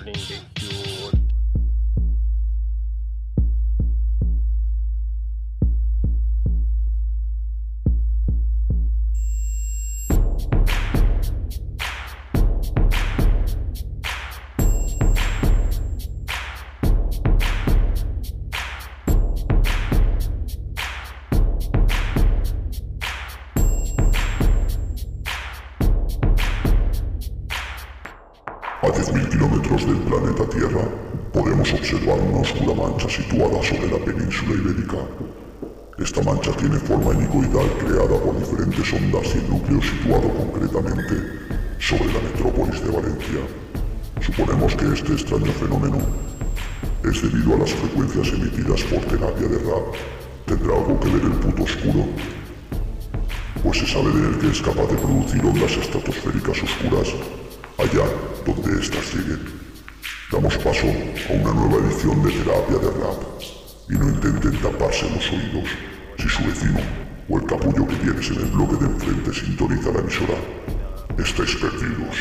A 10.000 kilómetros del planeta Tierra podemos observar una oscura mancha situada sobre la península ibérica. Esta mancha tiene forma helicoidal creada por diferentes ondas y el núcleo situado concretamente sobre la metrópolis de Valencia. Suponemos que este extraño fenómeno es debido a las frecuencias emitidas por terapia de rap. ¿Tendrá algo que ver el puto oscuro? Pues se sabe de él que es capaz de producir ondas estratosféricas oscuras allá donde éstas lleguen. Damos paso a una nueva edición de terapia de rap. Y no intenten taparse los oídos si su vecino o el capullo que tienes en el bloque de enfrente sintoniza la emisora. Estáis perdidos.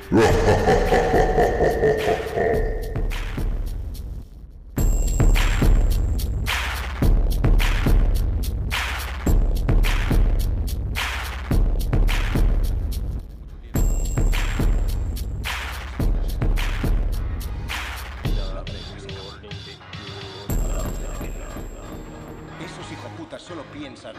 Solo piensan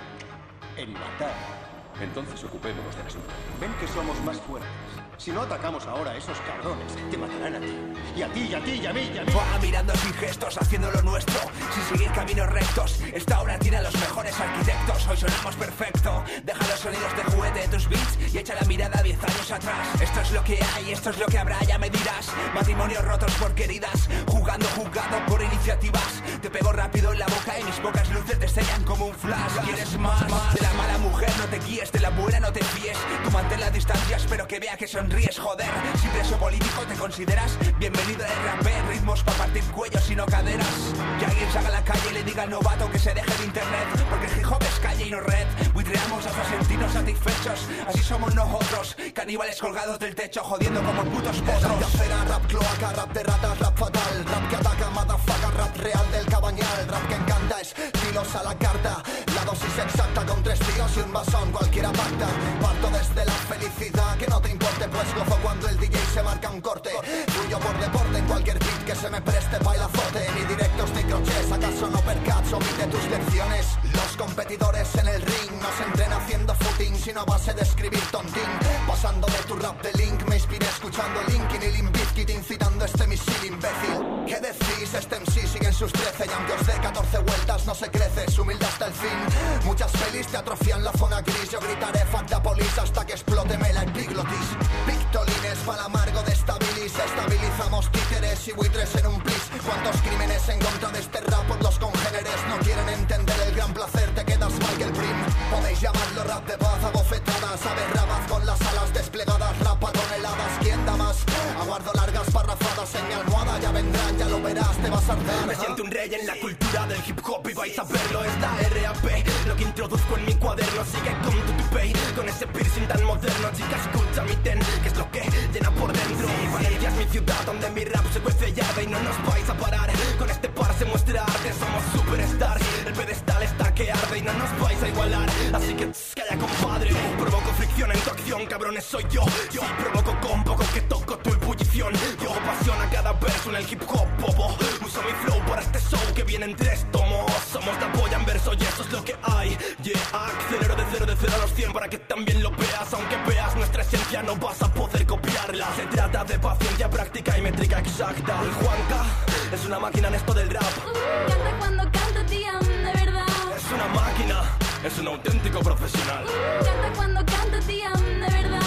en matar. Entonces ocupémonos del asunto. Ven que somos más fuertes. Si no atacamos ahora a esos cabrones, te matarán a ti. Y a ti, y a ti, y a mí, y a mí. Va mirando sin gestos, haciendo lo nuestro, sin seguir caminos rectos. Esta obra tiene a los mejores arquitectos. Hoy sonamos perfecto. Deja los sonidos de juguete de tus beats y echa la mirada 10 años atrás. Esto es lo que hay, esto es lo que habrá, ya me dirás. Matrimonios rotos por queridas, jugado por iniciativas. Te pego rápido en la boca y mis pocas luces te sellan como un flash. ¿Quieres más? De la mala mujer no te guíes, de la buena no te fíes. Tú mantén la distancia, espero que vea que sonríes, joder. Si preso político te consideras, bienvenido al rapé. Ritmos pa' partir cuellos y no caderas. Que alguien salga a la calle y le diga al novato que se deje de internet, porque el hip hop es calle y no red. Buitreamos hasta sentirnos satisfechos. Así somos nosotros, caníbales colgados del techo, jodiendo como putos potros. Rap de acera, rap cloaca, rap de ratas, rap fatal. Rap que ataca, motherfucker, rap real del cabañal. Rap que encanta, estilos a la carta. La dosis exacta con 3 tíos y un vasón, cualquiera pacta. Parto desde la felicidad, que no te importe, pues gozo cuando el DJ se marca un corte. Fluyo por deporte en cualquier beat que se me preste bailazote. Ni directos ni crochets, acaso no percaps, omite tus lecciones. Los competidores en el ring no se entrena haciendo footing, sino a base de escribir tontín. Pasando de tu rap de Link, me inspiré escuchando Linkin y Limp Bizkit, incitando este misil imbécil. ¿Qué decís? Este MC sigue en sus 13 y aunque os dé 14 vueltas no se crece, su humildad hasta el fin. Muchas pelis te atrofian la zona gris, yo gritaré fuck the police hasta que explote la epiglotis. Pictolines para amargo de estabilis, estabilizamos títeres y buitres en un plis. ¿Cuántos crímenes en contra de este rap por los congéneres no quieren entender el gran placer? Te quedas Michael Prim. Podéis llamarlo rap de paz a bofetadas, a ver rabaz con las alas desplegadas, rapa con heladas. ¿Quién da más? Aguardo largas parrafadas en mi almohada, ya vendrán, ya lo verás, te vas a arder. Me siento un rey en la cultura del hip hop y vais a verlo, es la RAP. Lo que introduzco en mi cuaderno sigue con tu pay, con ese piercing tan moderno. Chica, escucha mi ten, que es lo que llena por dentro. Valencia es mi ciudad donde mi rap se cuece llave y no nos vais a parar. Con este par se muestra arte, somos superstars. El pedestal está que arde y no nos vais a igualar. Así que calla, compadre. Provoco fricción en tu acción, cabrones, soy yo. Yo provoco con poco que toco tu ebullición. Yo pasión a cada verso en el hip hop, bobo. Uso mi flow para este show que viene en 3 tomos. Somos la polla en verso y eso es lo que hay. Yeah, acelero de 0 a los 100 para que también lo veas. Aunque veas nuestra esencia no vas a poder copiarla. Se trata de paciencia, práctica y métrica exacta. El Juanca es una máquina en esto del rap. Canta cuando canta, tía, de verdad. Es una máquina, es un auténtico profesional. Canta cuando canta, tía, de verdad.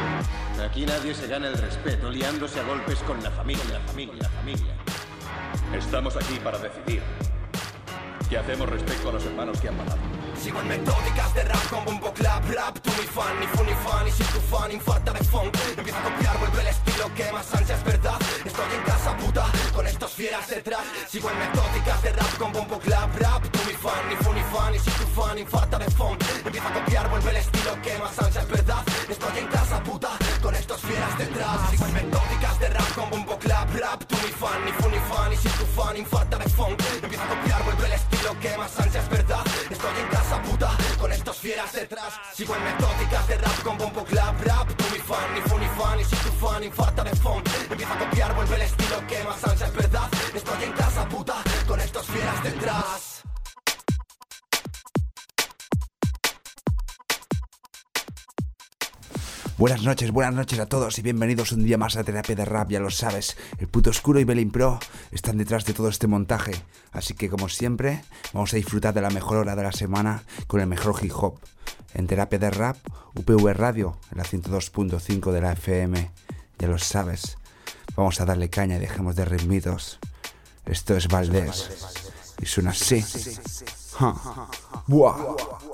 Aquí nadie se gana el respeto liándose a golpes con la familia. Estamos aquí para decidir qué hacemos respecto a los hermanos que han matado. Sigo en metódicas de rap con bombo clap rap. Tú mi fan, ni fu ni fan, y si tu fan infarta de funk. Empieza a copiar, vuelve el estilo que más ansia es verdad. Estoy en casa puta, con estos fieras detrás. Sigo en metódicas de rap con bombo clap rap. Tú mi fan, ni fu ni fan, y si tu fan infarta de funk. Empieza a copiar, vuelve el estilo que más ansia es verdad. Estoy en casa puta, con estos fieras detrás. Sigo en metódicas de rap con bombo clap rap. fan, infarta de funk. Empieza a copiar, vuelve el estilo que más ansia es verdad. Estoy en casa puta, con estos fieras detrás. Sigo en metódicas de rap con bombo clap rap. Tú mi fan, ni fu ni fan, y si tu fan, infarta de funk. Empieza a copiar, vuelve el estilo que más ansia es verdad. Estoy en casa puta, con estos fieras detrás. Buenas noches a todos y bienvenidos un día más a Terapia de Rap, ya lo sabes. El Puto Oscuro y Belin Pro están detrás de todo este montaje. Así que como siempre, vamos a disfrutar de la mejor hora de la semana con el mejor hip hop. En Terapia de Rap, UPV Radio, en la 102.5 de la FM, ya lo sabes. Vamos a darle caña y dejemos de ritmitos. Esto es Valdés y suena así. Buah.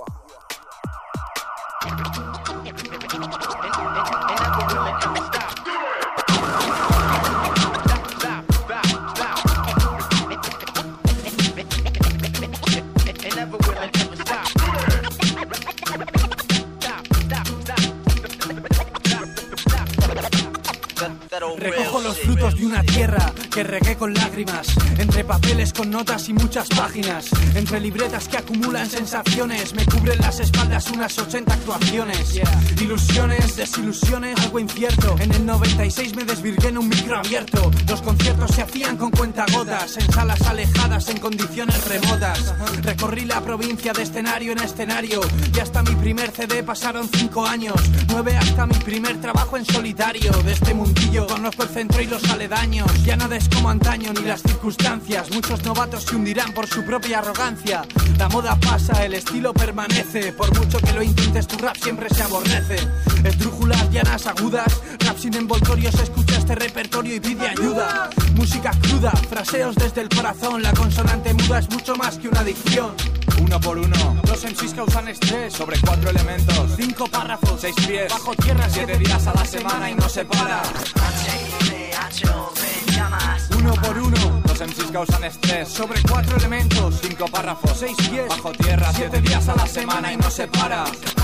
Recojo los frutos de una tierra que regué con lágrimas, entre papeles con notas y muchas páginas, entre libretas que acumulan sensaciones, me cubren las espaldas unas 80 actuaciones, ilusiones, desilusiones, algo incierto. En el 96 me desvirgué en un micro abierto, los conciertos se hacían con cuentagotas, en salas alejadas, en condiciones remotas. Recorrí la provincia de escenario en escenario, y hasta mi primer CD pasaron 5 años, 9 hasta mi primer trabajo en solitario. De este mundillo conozco el centro y los aledaños, ya nada es como antaño ni las circunstancias. Muchos novatos se hundirán por su propia arrogancia. La moda pasa, el estilo permanece, por mucho que lo intentes tu rap siempre se aborrece. Esdrújulas llanas agudas, rap sin envoltorios, escucha este repertorio y pide ayuda. Música cruda, fraseos desde el corazón, la consonante muda es mucho más que una adicción. Uno por uno, los MCs causan estrés, sobre 4 elementos, 5 párrafos, 6 pies, bajo tierra, 7 días a la semana y no se para. Uno por uno, los MCs causan estrés, sobre 4 elementos, 5 párrafos, 6 pies, bajo tierra, 7 días a la semana y no se para.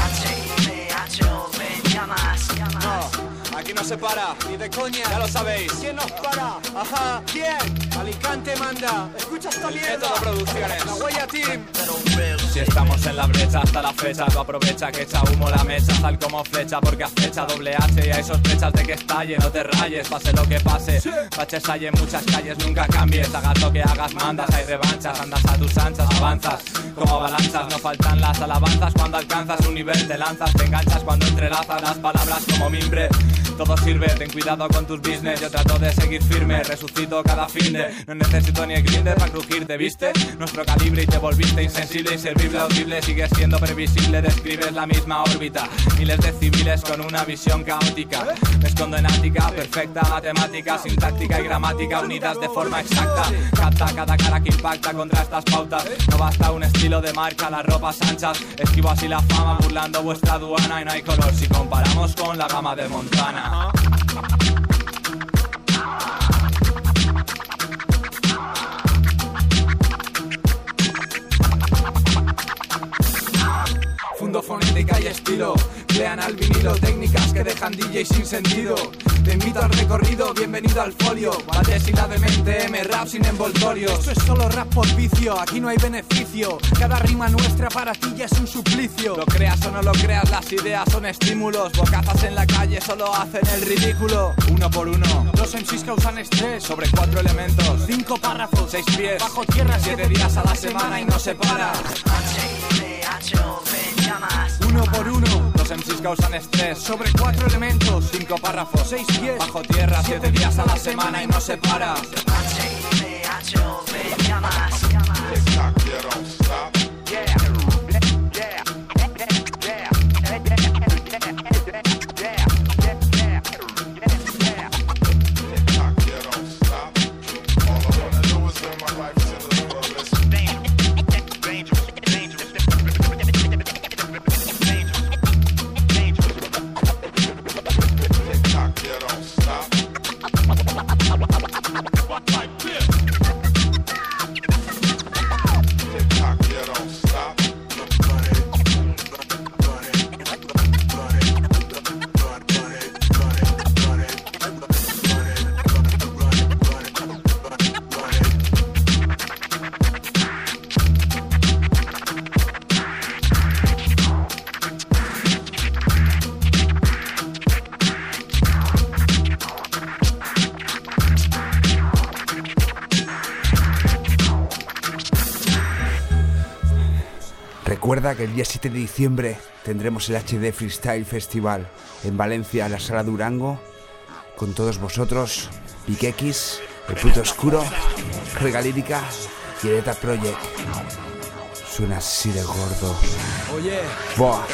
No, aquí no se para, ni de coña, ya lo sabéis. ¿Quién nos para? Ajá, ¿quién? Alicante manda, escucha esta mierda. Método Producciones, La Huella Team. Si estamos en la brecha hasta la fecha, tú aprovecha que echa humo la mecha, sal como flecha porque acecha doble H y hay sospechas de que estalle, no te rayes, pase lo que pase, baches hay en muchas calles, nunca cambies, hagas lo que hagas, mandas, hay revanchas, andas a tus anchas, avanzas como avalanchas, no faltan las alabanzas cuando alcanzas un nivel, te lanzas, te enganchas cuando entrelazas las palabras como mimbre. Todo sirve, ten cuidado con tus business. Yo trato de seguir firme, resucito cada finde. No necesito ni el grinder para crujirte, ¿viste? Nuestro calibre y te volviste insensible, inservible, audible. Sigues siendo previsible, describes la misma órbita. Miles de civiles con una visión caótica. Me escondo en ática, perfecta matemática, sintáctica y gramática unidas de forma exacta. Capta cada cara que impacta contra estas pautas. No basta un estilo de marca, las ropas anchas. Esquivo así la fama, burlando vuestra aduana. Y no hay color si comparamos con la gama de Montana. Fundo fonética y estilo, crean al vinilo técnicas que dejan DJ sin sentido. Te invito al recorrido, bienvenido al folio. Valdés y la demente, rap sin envoltorios. Esto es solo rap por vicio, aquí no hay beneficio. Cada rima nuestra para ti ya es un suplicio. Lo creas o no lo creas, las ideas son estímulos. Bocazas en la calle solo hacen el ridículo. Uno por uno, los MCs causan estrés, sobre 4 elementos, 5 párrafos, 6 pies, bajo tierra, 7 días a la semana y no se para. Uno por uno, los MCs causan estrés, sobre 4 elementos, 5 párrafos, 6 pies, bajo tierra, 7 días a la semana y no se para. Recuerda que el día 7 de diciembre tendremos el HD Freestyle Festival en Valencia, en la Sala Durango, con todos vosotros, Piquex, El Puto Oscuro, Regalírica y Eta Project. Suena así de gordo. Oye, Buah.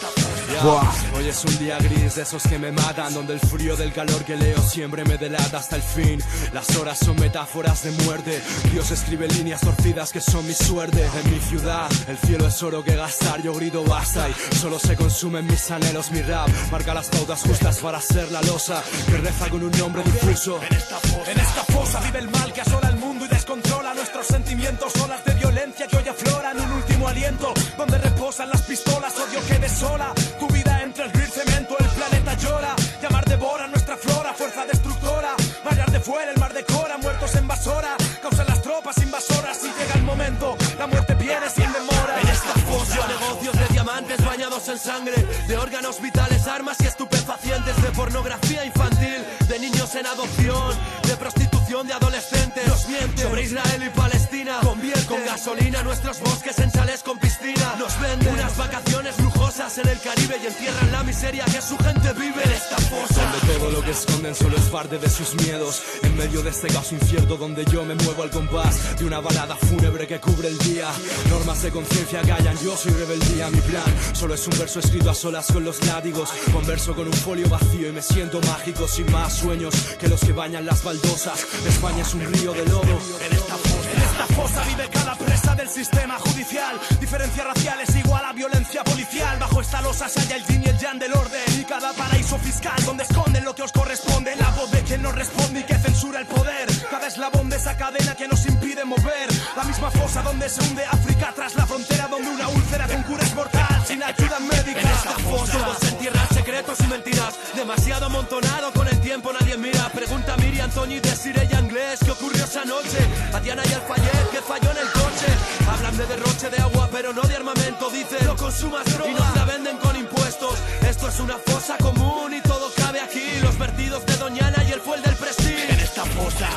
hoy es un día gris de esos que me matan, donde el frío del calor que leo siempre me delata hasta el fin. Las horas son metáforas de muerte. Dios escribe líneas torcidas que son mi suerte. En mi ciudad el cielo es oro que gastar. Yo grito basta y solo se consumen mis anhelos. Mi rap marca las pautas justas para ser la losa que reza con un nombre difuso. En esta fosa vive el mal que asola el mundo y descontrola nuestros sentimientos. Olas de violencia que hoy afloran, un último aliento donde reposan las pistolas. Odio que desola tu vida entre el gris cemento. El planeta llora, llamar devora nuestra flora. Fuerza destructora, vallar de fuera, el mar decora. Muertos en basora, causan las tropas invasoras. Si llega el momento, la muerte viene sin demora. En esta fosa, negocios de diamantes bañados en sangre, de órganos vitales, armas y estupefacientes, de pornografía infantil, de niños en adopción, de prostitución de adolescentes. Nos mienten sobre Israel y Palestina, convierte con gasolina nuestros bosques en chales con piscina. Nos venden unas vacaciones lujosas en el Caribe y entierran la miseria que su gente vive en esta fosa, donde todo lo que esconden solo es parte de sus miedos. En medio de este caos incierto donde yo me muevo al compás de una balada fúnebre que cubre el día. Normas de conciencia callan, yo soy rebeldía. Mi plan solo es un verso escrito a solas con los látigos. Converso con un folio vacío y me siento mágico, sin más sueños que los que bañan las baldosas. España es un río de lodo. En esta fosa vive cada presa del sistema judicial. Diferencia racial es igual a violencia policial. Bajo esta losa se halla el yin y el yang del orden, y cada paraíso fiscal donde esconden lo que os corresponde. La voz de quien no responde y que censura el poder. Cada eslabón de esa cadena que nos impide mover. La misma fosa donde se hunde África tras la frontera, donde una úlcera con cura es mortal sin ayuda médica. En esta fosa todo se entierra, secretos y mentiras. Demasiado amontonado con el tiempo, nadie mira. Pregunta a Miriam, Antonio y Desiree y Anglés qué ocurrió esa noche. A Diana y al Fayet que falló en el coche. Hablan de derroche de agua pero no de armamento. Dicen no consumas droga y nos la venden con impuestos. Esto es una fosa común y todo cabe aquí. Los vertidos de Doñana y el fuel del Prestige. En esta fosa.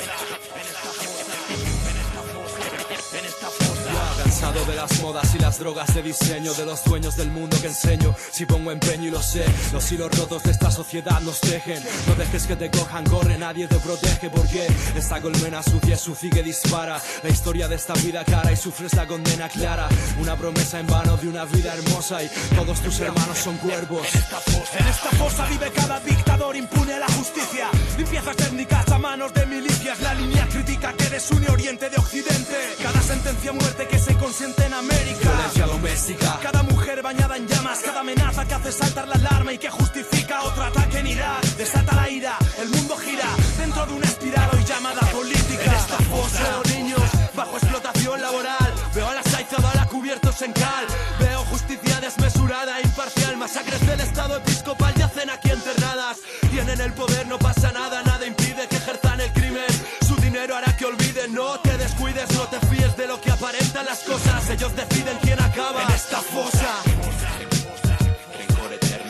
Cansado de las modas y las drogas de diseño, de los dueños del mundo que enseño. Si pongo empeño y lo sé, los hilos rotos de esta sociedad nos tejen. No dejes que te cojan, corre, nadie te protege. Porque esta colmena sucia es sucia que dispara. La historia de esta vida cara y sufres la condena clara. Una promesa en vano de una vida hermosa y todos tus hermanos son cuervos. En esta fosa vive cada dictador impune a la justicia. Limpiezas técnicas a manos de milicias. La línea crítica que desune Oriente de Occidente. Cada sentencia a muerte que se consiente en América. Violencia doméstica. Cada mujer bañada en llamas. Cada amenaza que hace saltar la alarma y que justifica otro ataque en Irak. Desata la ira, el mundo gira dentro de una espiral hoy llamada política. En esta fosa veo niños bajo explotación laboral. Veo a la Saizabala cubiertos en cal. Veo justicia desmesurada e imparcial. Masacres del Estado episcopal yacen aquí enterradas. Tienen el poder, no pasa nada. Nada impide que ejerzan el crimen. Su dinero hará que olviden. No te descuides, no te fíes de lo que aparentan las cosas. Ellos deciden quién acaba en esta fosa. Rencor eterno.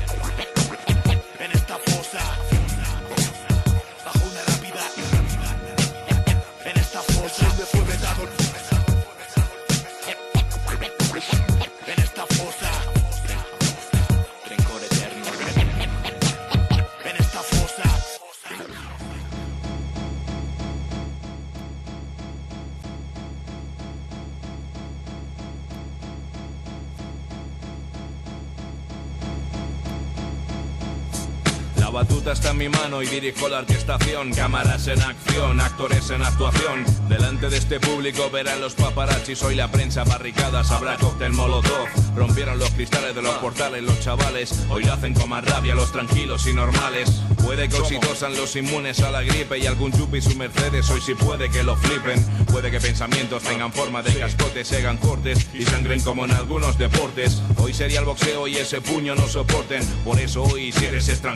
En esta fosa. Bajo una lápida. En esta fosa. Donde fue vetado. En esta fosa. Rencor eterno. En esta fosa. La batuta está en mi mano y dirijo la orquestación. Cámaras en acción, actores en actuación. Delante de este público verán los paparazzis. Hoy la prensa, barricadas, habrá cóctel molotov. Rompieron los cristales de los portales los chavales. Hoy lo hacen con más rabia los tranquilos y normales. Puede que hoy tosan los inmunes a la gripe y algún chupi su Mercedes. Hoy sí puede que lo flipen. Puede que pensamientos tengan forma de cascotes, se hagan cortes y sangren como en algunos deportes. Hoy sería el boxeo y ese puño no soporten. Por eso hoy si eres extranjero te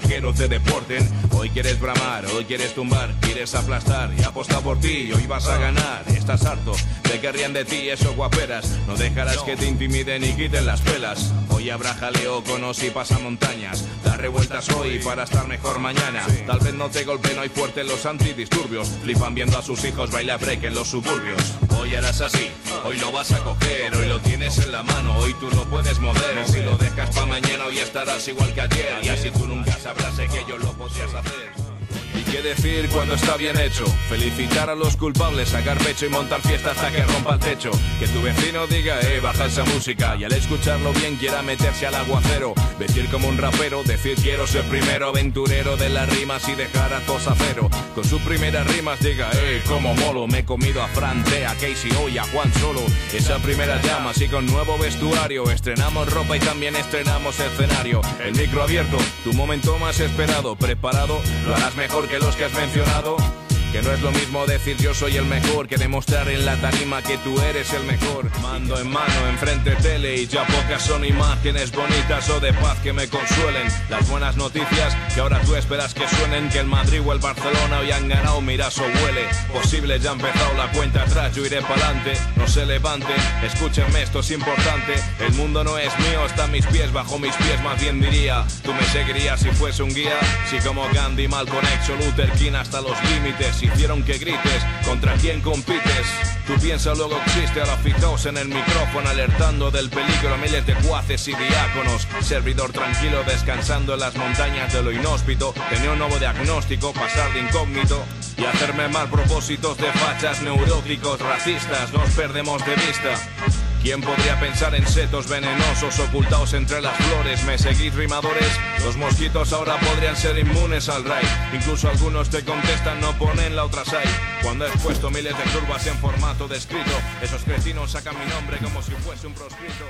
se deporten. Hoy quieres bramar, hoy quieres tumbar, quieres aplastar y aposta por ti, hoy vas a ganar. Estás harto de que rían de ti esos guaperas, no dejarás que te intimiden y quiten las pelas. Hoy habrá jaleo con os y pasamontañas, da revueltas hoy para estar mejor mañana. Tal vez no te golpeen hoy fuerte los antidisturbios, flipan viendo a sus hijos bailar break en los suburbios. Hoy harás así, hoy lo vas a coger, hoy lo tienes en la mano, hoy tú lo puedes mover. Si lo dejas pa' mañana hoy estarás igual que ayer, y así tú nunca sabrás que yo lo podías hacer. ¿Y qué decir cuando está bien hecho? Felicitar a los culpables, sacar pecho y montar fiesta hasta que rompa el techo. Que tu vecino diga, baja esa música, y al escucharlo bien quiera meterse al aguacero. Vestir como un rapero, decir quiero ser primero, aventurero de las rimas y dejar a todos a cero. Con sus primeras rimas diga, como molo, me he comido a Fran, a Casey hoy a Juan Solo. Esa primera llama, así con nuevo vestuario, estrenamos ropa y también estrenamos escenario. El micro abierto, tu momento más esperado, preparado, lo harás mejor que los que has mencionado. Que no es lo mismo decir yo soy el mejor que demostrar en la tarima que tú eres el mejor. Mando en mano, enfrente tele y ya pocas son imágenes bonitas o de paz que me consuelen. Las buenas noticias que ahora tú esperas que suenen, que el Madrid o el Barcelona hoy han ganado, miras o huele. Posible, ya ha empezado la cuenta atrás, yo iré pa'lante. No se levanten, escúchenme, esto es importante. El mundo no es mío, está a mis pies, bajo mis pies más bien diría. Tú me seguirías si fuese un guía, si como Gandhi, Malcolm X o Luther King hasta los límites hicieron que grites, ¿contra quién compites? Tú piensa luego existe, ahora fijaos en el micrófono alertando del peligro a miles de juaces y diáconos. Servidor tranquilo descansando en las montañas de lo inhóspito, tenía un nuevo diagnóstico, pasar de incógnito y hacerme mal propósitos de fachas neuróticos racistas, nos perdemos de vista. ¿Quién podría pensar en setos venenosos ocultados entre las flores? ¿Me seguís, rimadores? Los mosquitos ahora podrían ser inmunes al raid. Incluso algunos te contestan, no ponen la otra side. Cuando he puesto miles de curvas en formato de escrito, esos cretinos sacan mi nombre como si fuese un proscrito.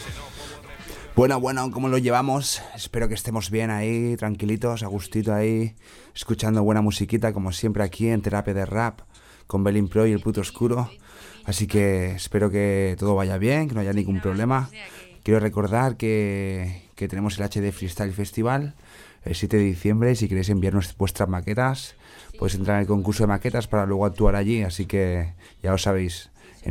Bueno, ¿cómo lo llevamos? Espero que estemos bien ahí, tranquilitos, a gustito ahí, escuchando buena musiquita como siempre aquí en Terapia de Rap con Belin Pro y el Puto Oscuro. Así que espero que todo vaya bien, que no haya ningún problema. Quiero recordar que tenemos el HD Freestyle Festival el 7 de diciembre. Y si queréis enviarnos vuestras maquetas, podéis entrar en el concurso de maquetas para luego actuar allí. Así que ya lo sabéis, en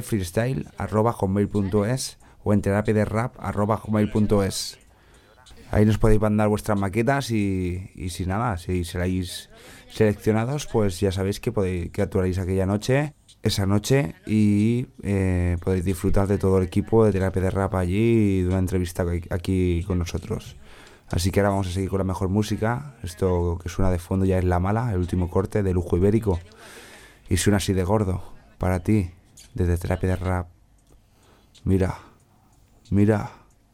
hdfreestyle@hotmail.es o en terapiaderrap@hotmail.es. Ahí nos podéis mandar vuestras maquetas y si nada, si seréis seleccionados, pues ya sabéis que actuaréis aquella noche. Esa noche y podéis disfrutar de todo el equipo de Terapia de Rap allí y de una entrevista aquí con nosotros. Así que ahora vamos a seguir con la mejor música. Esto que suena de fondo ya es La Mala, el último corte de Lujo Ibérico, y suena así de gordo para ti desde Terapia de Rap. Mira Mira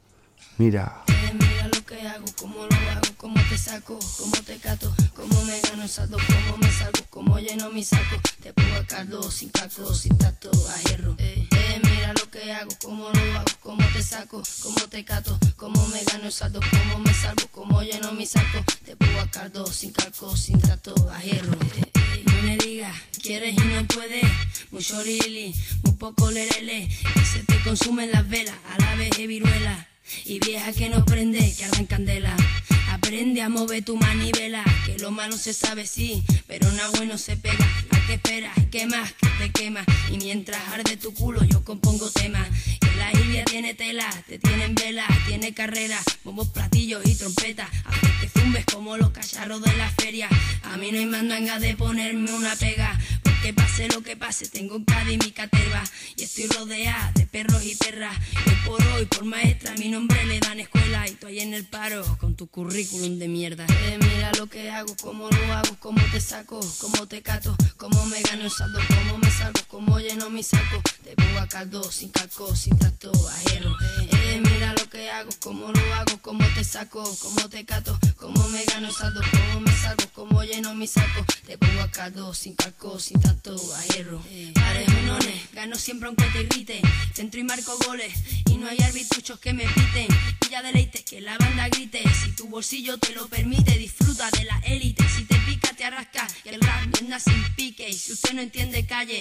lo que hago, cómo lo hago, cómo te saco, cómo te cato, cómo me gano el saldo, cómo me salgo, cómo lleno mi saco. Te pongo a caldo, sin calco, sin tacto, a hierro. Mira lo que hago, cómo lo hago, cómo te saco, cómo te cato, cómo me gano el saldo, cómo me salgo, cómo lleno mi saco. Te pongo a caldo, sin calco, sin tacto, a hierro. No me digas, quieres y no puedes, mucho lili, muy poco lerele, que se te consumen las velas, a la vez de viruela. Y vieja que no prende, que arda en candela. Aprende a mover tu manivela, que lo malo se sabe sí, pero nada bueno se pega. ¿A qué esperas? ¿Qué más? Que te quema. Y mientras arde tu culo yo compongo temas. Que la Ilvia tiene tela, te tienen vela, tiene carrera, bombos, platillos y trompetas. Haces que zumbes como los cacharros de la feria. A mí no hay mandanga de ponerme una pega, porque pase lo que pase tengo Cádiz mi caterva. Y estoy rodeada de perros y perras. Hoy por maestra mi nombre le dan escuela. Y tú ahí en el paro con tu currículum de mierda. Mira lo que hago, cómo lo hago, cómo te saco, cómo te cato, cómo me gano el saldo, cómo me salgo, cómo lleno mi saco. Te pongo a caldo, sin calco, sin tracto, a hierro. Mira lo que hago, cómo lo hago, cómo te saco, cómo te cato, cómo me gano el saldo, cómo me salgo, cómo lleno mi saco. Te pongo a caldo, sin calco, sin tracto, a hierro. Parejonones, gano siempre aunque te grite. Centro y marco goles y no hay arbitruchos que me piten. Pilla deleite, que la banda grite. Si tu bolsillo te lo permite, disfruta de la élite. Si te pica te arrasca, que el rap vienda sin pique. Y si usted no entiende, calle.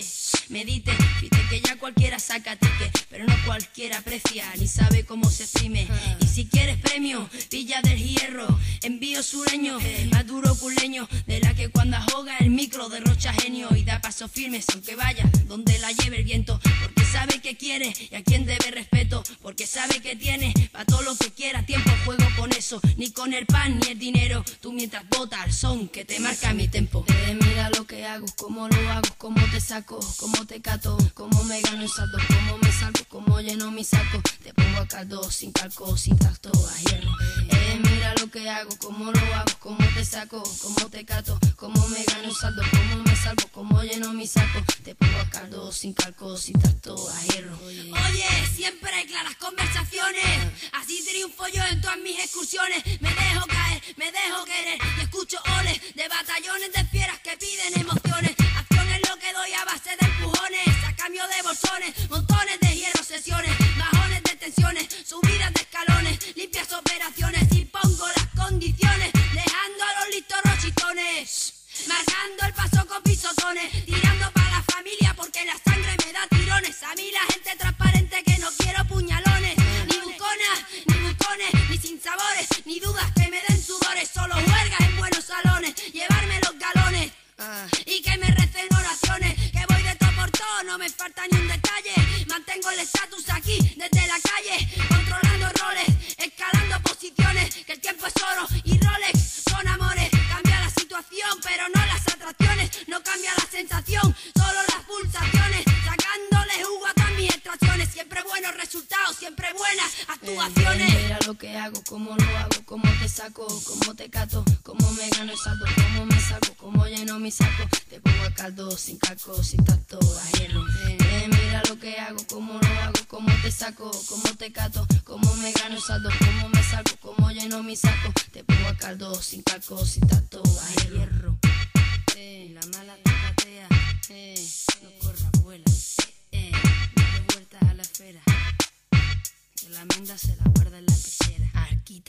medite, viste que ya cualquiera saca ticket, pero no cualquiera aprecia ni sabe cómo se exprime. Y si quieres premio, Villa del Hierro, envío sureño, más duro culeño, de la que cuando ahoga el micro derrocha genio y da pasos firmes aunque vaya donde la lleve el viento, porque sabe que quiere y a quien debe respeto, porque sabe que tiene pa' todo lo que quiera, tiempo juego con eso, ni con el pan ni el dinero, tú mientras botas al son que te marca mi tempo. Mira lo que hago, cómo lo hago, cómo te saco, cómo te cato, cómo me gano en saldo, cómo me salgo, cómo lleno mi saco, te pongo a caldo, sin calco, sin tacto, a hierro. Mira lo que hago, cómo lo hago, cómo te saco, cómo te cato, cómo me gano en saldo, cómo me salgo, cómo lleno mi saco, te pongo a caldo, sin calco, sin tacto, a hierro. Oye, siempre hay claras conversaciones, así triunfo yo en todas mis excursiones, me dejo caer, me dejo querer y escucho oles de batallones de fieras que piden emociones. Acción es lo que doy a base de empujones, a cambio de bolsones, montones de hierro, sesiones, bajones de tensiones, subidas de escalones, limpias operaciones y pongo las condiciones, dejando a los listos rochitones, marcando el paso con pisotones, tirando para la familia porque la sangre me da tirones. A mí la gente transparente que no quiero puñalones, ni buconas, ni bucones, ni sinsabores, ni dudas que me den sudores, solo huelgas en buenos salones, llevarme los galones y que me recen oraciones, que voy de todo por todo, no me falta ni un detalle, mantengo el estatus aquí desde la calle, controlando roles, escalando posiciones, que el tiempo es oro y Rolex son amores, cambia la situación pero no las atracciones, no cambia la sensación, solo las pulsaciones, sacándole jugo a todas mis extracciones, siempre buenos resultados, siempre buenas actuaciones. Mira lo que hago, cómo lo hago, cómo te saco, cómo te cato, cómo me gano el saldo, cómo me salgo, cómo lleno mi saco, te pongo a caldo, sin calco, sin tacto, a hierro. Mira lo que hago, cómo lo hago, cómo te saco, cómo te cato, cómo me gano el saldo, cómo me salgo, cómo lleno mi saco, te pongo a caldo, sin calco, sin tacto, a hierro. La mala te patea, no corra, vuela, dale vueltas a la esfera, que la menda se la guarda en la pechera. Arquite.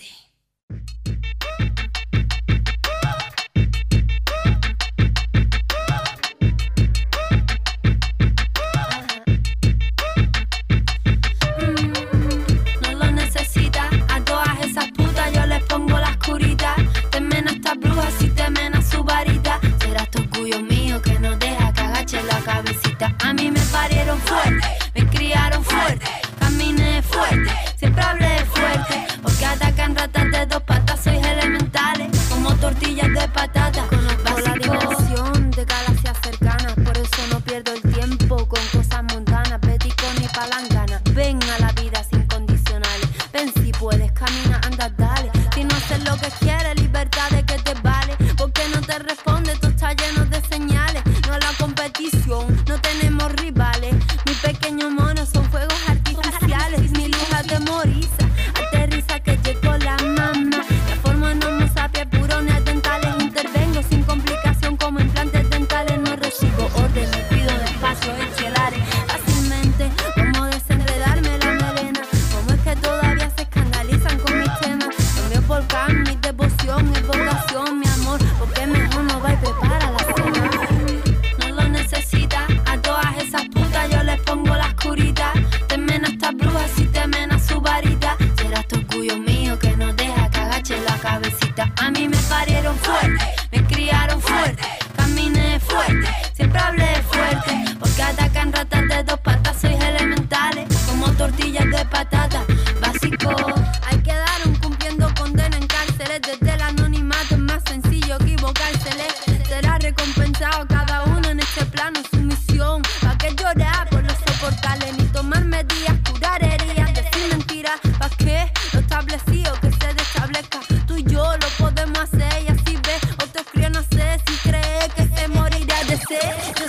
No lo necesitas, a todas esas putas yo les pongo las curitas. Temen a estas brujas si temen a su varita. Serás tu orgullo mío que no deja que agache la cabecita. A mí me parieron fuerte, me criaron fuerte, caminé fuerte, siempre hablé fuerte, porque atacan ratas de dos patas, sois elementales, como tortillas de patata. Conozco la dimensión de galaxias cercanas, por eso no pierdo el tiempo con cosas mundanas, beticón ni palangana. Ven a la vida sin condicionales, ven si puedes, camina, anda, dale. Si no haces lo que quieres, libertad de que te vale, porque no te responde, tú estás lleno de señales. No a la competición, no tenemos rivales, mi pequeño mono son fuegos artificiales, mi luz atemoriza, aterriza que llegó la mamá. La forma en homo sapiens, purones dentales, intervengo sin complicación como implantes dentales. No recibo órdenes, pido despacio estelares, fácilmente como desenredarme la melena. Como es que todavía se escandalizan con mis temas, no mi volcán, mi devoción, mi vocación, mi amor, porque mejor no va y prepara la cena. No lo necesitas, a todas esas putas yo les pongo las curitas. Temen a estas brujas si temen a su varita. Serás tu orgullo mío que no deja que agache la cabecita. A mí me parieron fuerte, me criaron fuerte, caminé fuerte, siempre hablé fuerte, porque atacan ratas de dos patas, sois elementales, como tortillas de patata. Básico, hay que dar un cumpliendo condena en cárceles, desde el anonimato es más sencillo equivocárseles. Será recompensado cada uno en este plano su misión. ¿Pa' qué llorar por los soportales? Ni tomar medidas, curar heridas, decir mentiras. ¿Pa' qué? Lo establecido que se destablezca. Tú y yo lo podemos hacer y así ves. Otros críos no sé si cree que se morirá de sed.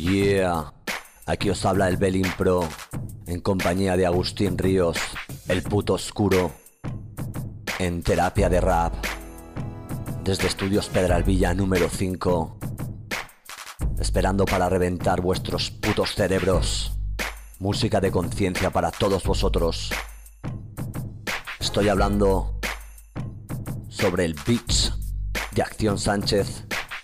Yeah, aquí os habla el Belin Pro, en compañía de Agustín Ríos, el puto oscuro, en Terapia de Rap, desde Estudios Pedralbilla número 5, esperando para reventar vuestros putos cerebros. Música de conciencia para todos vosotros. Estoy hablando sobre el Beats de Acción Sánchez,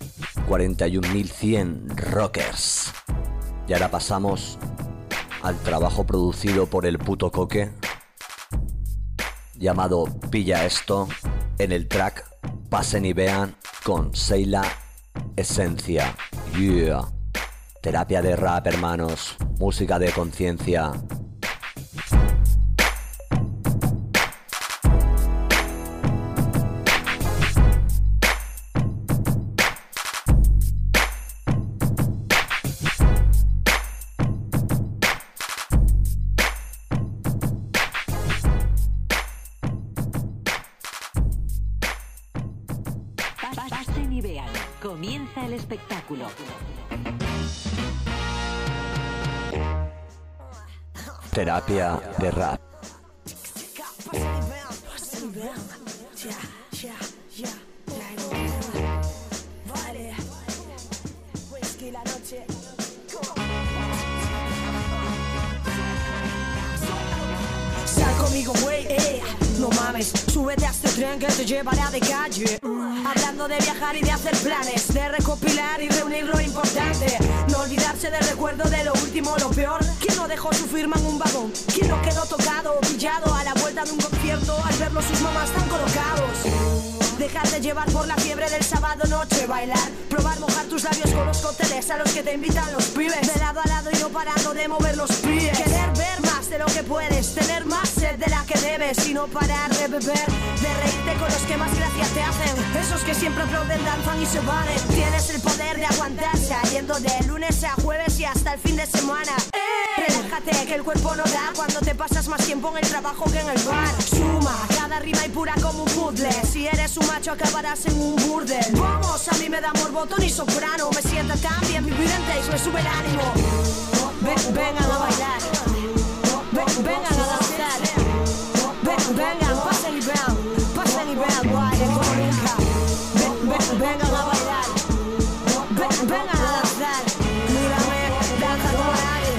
41.100 Rockers. Y ahora pasamos al trabajo producido por el puto Coque, llamado Pilla Esto, en el track Pasen y Vean con Seila Esencia. Yeah. Terapia de rap, hermanos. Música de conciencia. Pasen y vean. Comienza el espectáculo. Terapia de rap. Sal conmigo, güey, no mames, súbete a este tren que te llevará de calle. Hablando de viajar y de hacer planes, de recopilar y reunir lo importante. No olvidarse del recuerdo de lo último, lo peor. ¿Quién no dejó su firma en un vagón? ¿Quién no quedó tocado o pillado a la vuelta de un concierto al verlos sus mamás tan colocados? Dejarte llevar por la fiebre del sábado noche, bailar, probar, mojar tus labios con los cócteles a los que te invitan los pibes, de lado a lado y no parando de mover los pies. Querer ver más de lo que puedes, tener más sed de la que debes y no parar de beber, de reírte con los que más gracia te hacen, esos que siempre aplauden, danzan y se valen. Tienes el poder de aguantar saliendo de lunes a jueves y hasta el fin de semana. Relájate que el cuerpo no da cuando te pasas más tiempo en el trabajo que en el bar. Suma cada rima y pura como un puzzle. Si eres un macho acabarás en un burdel. Vamos, a mí me da morbotón y soprano. Me sienta tan bien vivir en Teis, me sube el ánimo. Vengan a bailar, vengan a danzar, vengan, pasen y vean, bailen como nunca. Vengan a bailar, vengan a danzar. Mírame, danza como nadie.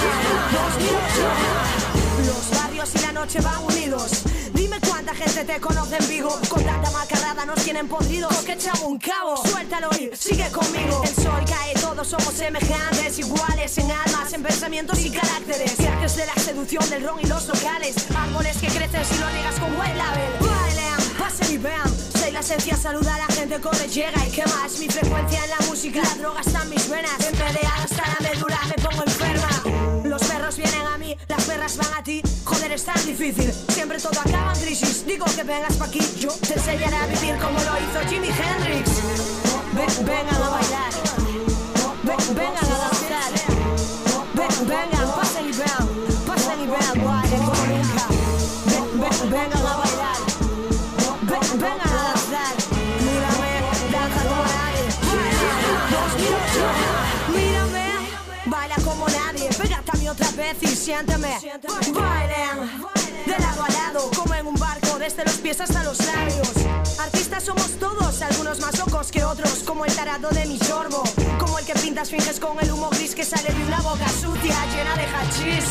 Los barrios y la noche van unidos. Dime cuánta gente te conoce en Vigo. Con tanta macarrada nos tienen podridos. Que echamos un cabo, suéltalo y sigue conmigo. El sol cae, todos somos semejantes, iguales en almas, en pensamientos y caracteres. Viajes de la seducción del ron y los locales. Árboles que crecen si lo niegas con buen label. Bailen, pasen y vean. Soy la esencia, saluda a la gente, corre, llega y quema. Es mi frecuencia en la música, la droga está en mis venas. En pelea hasta la medula me pongo enferma. Los perros vienen a mí, las perras van a ti. Joder, es tan difícil, siempre todo acaba en crisis. Digo que vengas pa' aquí, yo te enseñaré a vivir como lo hizo Jimi Hendrix. Vengan a bailar, vengan a danzar, vengan, pasen y vean, bailen como nunca. Vengan a bailar, vengan a danzar. Mírame, danza como nadie. Mírame, baila como nadie. Pégate a mí otra vez y siénteme. Bailen, de lado a lado, como en un barco, desde los pies hasta los labios. Artistas somos todos, algunos más locos que otros, como el tarado de mi sorbo, como el que pinta esfinges con el humo gris que sale de una boca sucia llena de hachís.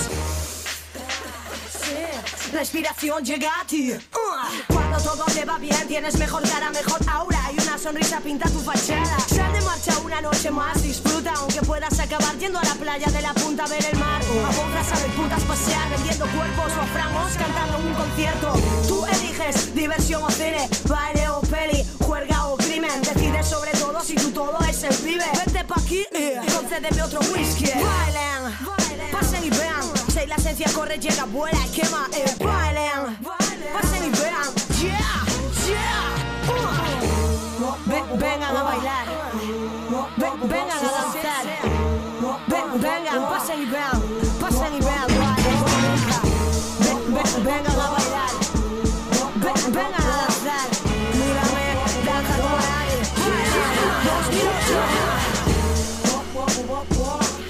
La inspiración llega a ti. Cuando todo te va bien, tienes mejor cara, mejor aura y una sonrisa pinta tu fachada. Sal de marcha una noche más, disfruta, aunque puedas acabar yendo a la playa de la punta a ver el mar. A bombras a ver putas pasear, vendiendo cuerpos o a frangos cantando en un concierto. Tú eliges diversión o cine, baile o peli, juerga o crimen. Decides sobre todo si tu todo es el pibe. Vente pa' aquí y concédeme otro whisky. Bailen, pasen y vean. Si la esencia corre, llega, vuela y quema. Bailen, pasen y vean. Yeah, yeah. Vengan a bailar, vengan a danzar. Vengan, pasen y vean, bailen como nunca. Vengan a bailar, vengan a danzar. Mírame, danza como nadie.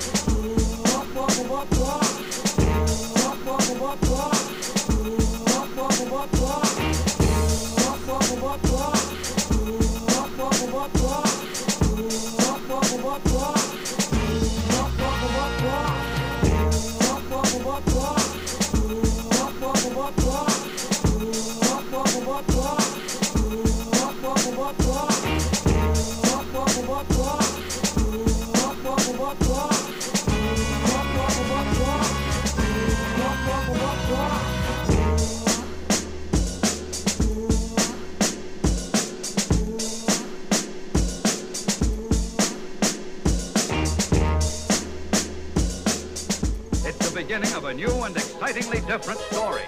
Beginning of a new and excitingly different story.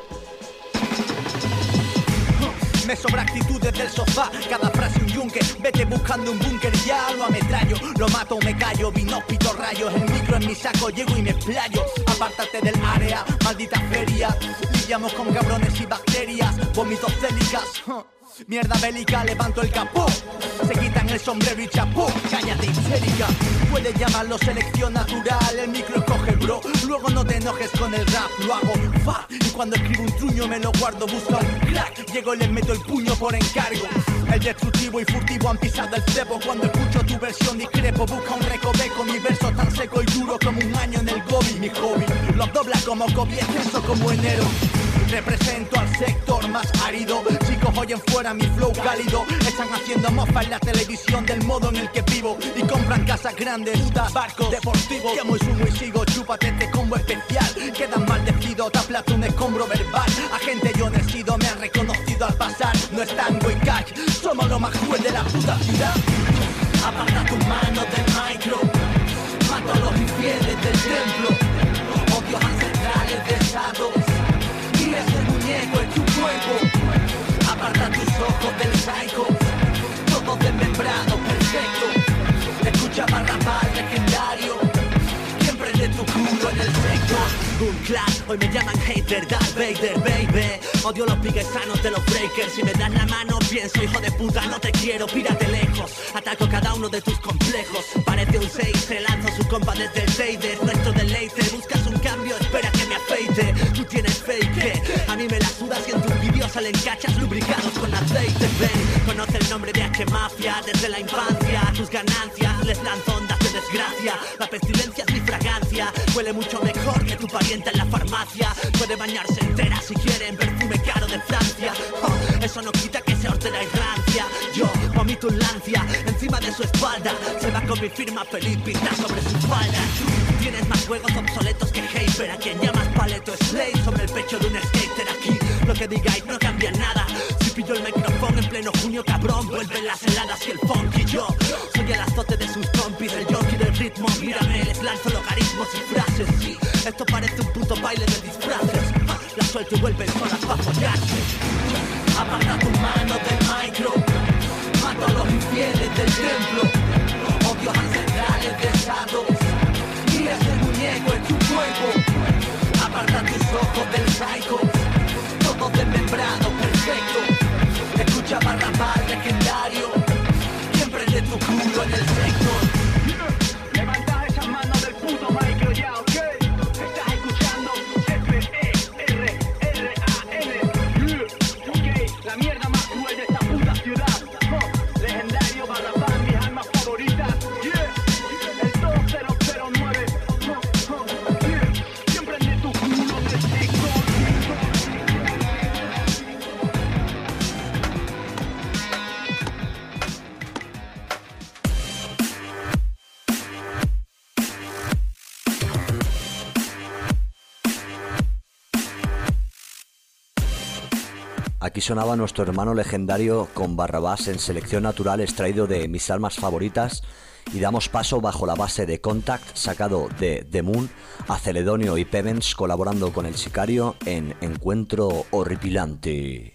Me sobra actitud desde el sofá, cada frase un yunque. Vete buscando un búnker, ya lo ametrallo. Lo mato o me callo, vinópito rayos. El micro en mi saco, llego y me explayo. Apártate del área, maldita feria. Lidiamos con cabrones y bacterias, vómitos célicas. Mierda bélica, levanto el capó. Se quitan el sombrero y chapó. Cállate histérica, puedes llamarlo selección natural. El micro escoge bro, luego no te enojes con el rap. Lo hago fa, y cuando escribo un truño me lo guardo. Busca un crack, llego y les meto el puño por encargo. El destructivo y furtivo han pisado el cebo. Cuando escucho tu versión discrepo, busca un recoveco. Mi verso tan seco y duro como un año en el Gobi. Mi hobby, los dobla como COVID, exceso como enero. Represento al sector más árido. Chicos, oyen fuera mi flow cálido. Están haciendo mofa en la televisión del modo en el que vivo. Y compran casas grandes, putas, barcos deportivos. Llamo y sumo y sigo, chúpate este combo especial. Quedan maldecido, te aplasto un escombro verbal. Agente yo no he sido, me han reconocido al pasar. No es tango y cash, somos lo más cruel de la puta ciudad. Aparta tus manos del micro. Mato a los infieles del templo. Odios ancestrales desatos. Ese muñeco es tu cuerpo. Aparta tus ojos del psycho. Todos desmembrados, perfecto. Escucha para rapar legendario. ¿Quién prende tu culo en el sector? Boom clap, hoy me llaman hater, Darth Vader, baby. Odio los pigues sanos de los breakers. Si me das la mano pienso, hijo de puta, no te quiero, pírate lejos. Ataco cada uno de tus complejos. Parece un 6, se lanzo su compa desde el Seider. Nuestro deleite, buscas un cambio, espera que me afeite. Tú tienes fake, a mí me la sudas y en tus vídeos salen cachas lubricados con aceite. Ven, conoce el nombre de H-Mafia desde la infancia. Tus ganancias les lanzo ondas de desgracia. La pestilencia es mi fragancia, huele mucho mejor que tu pariente en la farmacia. Puede bañarse entera si quiere en perfume caro de Francia. Oh, eso no quita que sea hortera y rancia. Yo vomito un lancia encima de su espalda. Se va con mi firma feliz pinta sobre su falda. Tú tienes más juegos obsoletos que Hyper. A quien llamas paleto slave sobre el pecho de un skater. Aquí lo que digáis no cambia nada. Si pillo el micrófono en pleno junio, cabrón, vuelven las heladas y el funk. Y yo soy el azote de sus compis, el jockey del ritmo. Mírame, les lanzo logaritmos y frases. Sí, esto parece un puto baile de disfraces. La suelto y vuelven solas pa' follarse. Aparta tus manos del micro. Mato a los infieles del templo. Odios ancestrales desatos. Y ese muñeco es tu cuerpo. Aparta tus ojos del psycho. Todos desmembrados, perfecto. Escucha para rapar legendario. ¿Quién prende tu culo en el sector? Levanta esas manos del puto micro ya, ¿ok? Estás escuchando F-E-R-R-A-N. Ok, la mierda más cruel de esta puta ciudad. Legendario para rapar mis armas favoritas. Yeah, el 2009. Yeah, ¿quién prende tu culo en el sector? Aquí sonaba nuestro hermano legendario con Barrabás en selección natural extraído de Mis Almas Favoritas y damos paso bajo la base de Contact sacado de The Moon a Celedonio y Pevens colaborando con el Sicario en Encuentro Horripilante.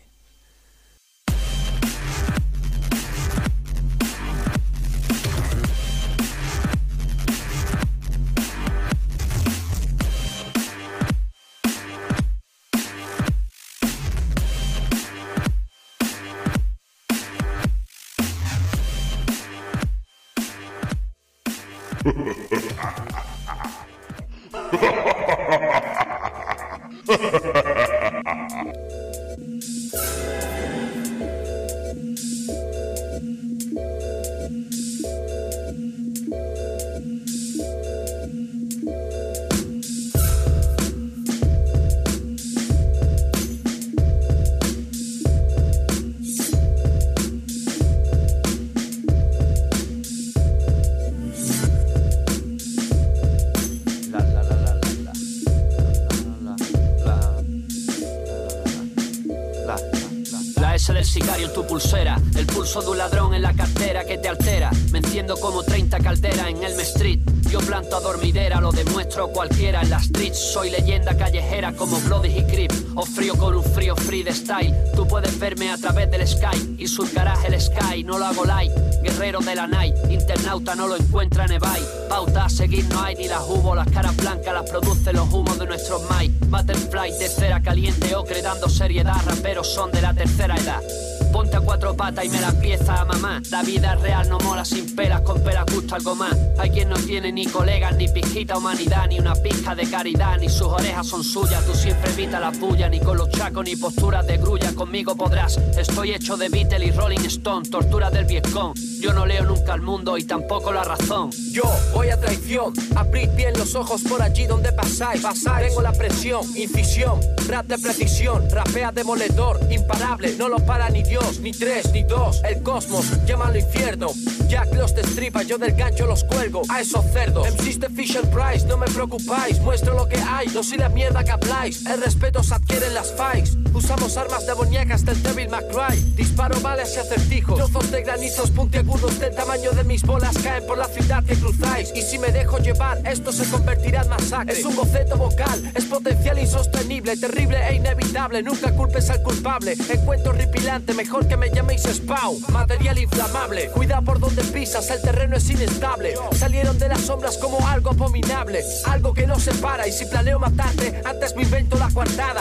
sicario en tu pulsera, el pulso de un ladrón en la cartera que te altera. Me enciendo como 30 calderas en Elm Street. Yo planto adormidera, lo demuestro cualquiera en la street. Soy leyenda callejera como Bloody y Creep. O frío con un frío free de style. Tú puedes verme a través del sky y surcarás el sky, no lo hago light. Guerrero de la night, internauta no lo encuentra en eBay. Pauta a seguir no hay, ni las hubo, las caras blancas las producen los humos de nuestros mic. Butterfly de cera caliente, ocre dando seriedad. Raperos son de la tercera edad. Ponte a cuatro patas y me la empieza a mamar. La vida real no mola sin pelas, con pelas gusta algo más. Hay quien no tiene ni colegas, ni pizquita humanidad, ni una pizca de caridad, ni sus orejas son suyas. Tú siempre evita la puya, ni con los chacos ni posturas de grulla. Conmigo podrás, estoy hecho de Beatle y Rolling Stone, tortura del Vietcong. Yo no leo nunca el mundo y tampoco la razón. Yo voy a traición, abrid bien los ojos por allí donde pasáis. Tengo la presión, incisión, rap de precisión, rapea demoledor, imparable, no lo para ni Dios, ni tres, ni dos. El cosmos, llámalo infierno. Jack los destripa, yo del gancho los cuelgo a esos cerdos. MCs de Fisher Price, no me preocupáis, muestro lo que hay, no soy la mierda que habláis. El respeto se adquiere en las fights. Usamos armas demoníacas del Devil May Cry. Disparo balas y acertijos, trozos de granizos puntiagudos del tamaño de mis bolas caen por la ciudad que cruzáis. Y si me dejo llevar, esto se convertirá en masacre. Es un boceto vocal, es potencial insostenible, terrible e inevitable. Nunca culpes al culpable. Encuentro horripilante, mejor que me llaméis Spawn. Material inflamable, cuida por donde pisas, el terreno es inestable. Salieron de las sombras como algo abominable, algo que no se para. Y si planeo matarte, antes me invento la coartada.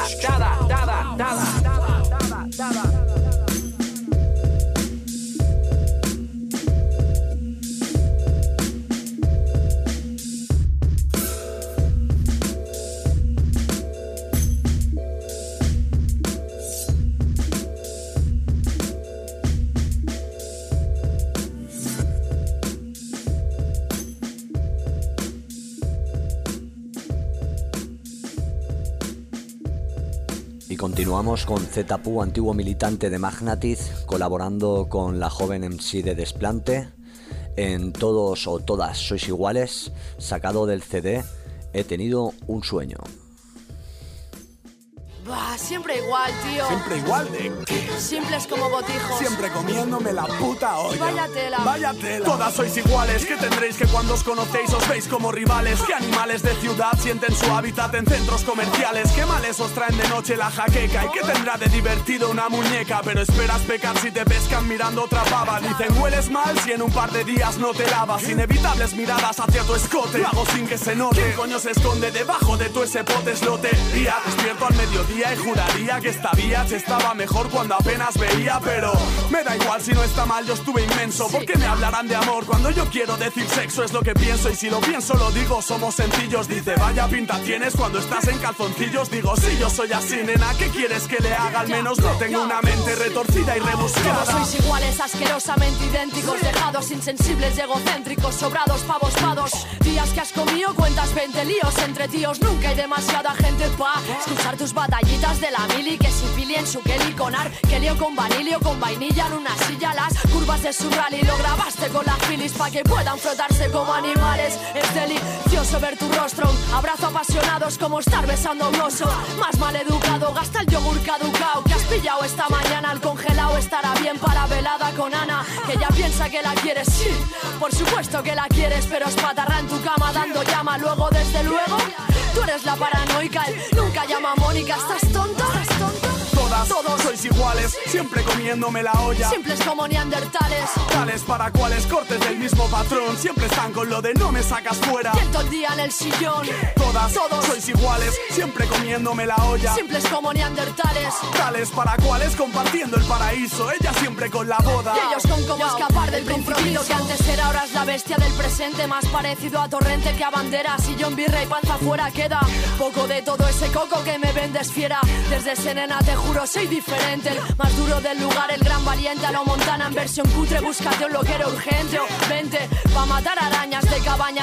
Dada. Y continuamos con Zpu, antiguo militante de Magnatiz, colaborando con la joven MC de Desplante en Todos o Todas Sois Iguales, sacado del CD He tenido un sueño. Bah, siempre igual, tío. ¿Siempre igual de qué? Simples como botijos. Siempre comiéndome la puta olla. Vaya tela. Vaya tela. Todas sois iguales, ¿qué tendréis que cuando os conocéis os veis como rivales? ¿Qué animales de ciudad sienten su hábitat en centros comerciales? ¿Qué males os traen de noche la jaqueca? ¿Y qué tendrá de divertido una muñeca? Pero esperas pecar si te pescan mirando otra pava. Dicen hueles mal si en un par de días no te lavas. Inevitables miradas hacia tu escote, lo hago sin que se note. ¿Quién coño se esconde debajo de tu ese potes lotería? Despierto al mediodía y juraría que esta vía estaba mejor cuando apenas veía. Pero me da igual si no está mal, yo estuve inmenso. ¿Por qué me hablarán de amor cuando yo quiero decir sexo? Es lo que pienso y si lo pienso lo digo, somos sencillos. Dice vaya pinta tienes cuando estás en calzoncillos. Digo sí, yo soy así, nena, ¿qué quieres que le haga? Al menos no tengo una mente retorcida y rebuscada. Todos sois iguales, asquerosamente idénticos, dejados insensibles y egocéntricos, sobrados, pavos, días que has comido, cuentas 20 líos entre tíos. Nunca hay demasiada gente pa' escuchar tus batallitas de la mili. Que si Pili en su Kelly con Ar, que lío con vanilio, con vainilla en una silla. Las curvas de su rally lo grabaste con las filis pa' que puedan frotarse como animales. Es delicioso ver tu rostro, un abrazo apasionados como estar besando a un oso. Más maleducado, gasta el yogur caducao que has pillado esta mañana. Al congelado estará bien para velada con Ana, que ya piensa que la quieres. Sí, por supuesto que la quieres, pero es patarra en tu cama dando llama. Luego, desde luego, tú eres la paranoica, él nunca llama a Mónica. ¿Estás tonto? Todos sois iguales, siempre comiéndome la olla. Simples como neandertales, tales para cuales cortes del mismo patrón. Siempre están con lo de no me sacas fuera. Y todo el día en el sillón. Todos sois iguales, siempre comiéndome la olla. Simples como neandertales, tales para cuales compartiendo el paraíso. Ella siempre con la boda y ellos con cómo escapar del compromiso. Que antes era, ahora es la bestia del presente. Más parecido a Torrente que a Bandera. Sillón, birra y panza fuera queda poco de todo ese coco que me vendes fiera. Desde ese nena te juro soy diferente, el más duro del lugar, el gran valiente. A lo Montana en versión cutre, búscate un loquero urgente o vente pa' matar arañas de cabañas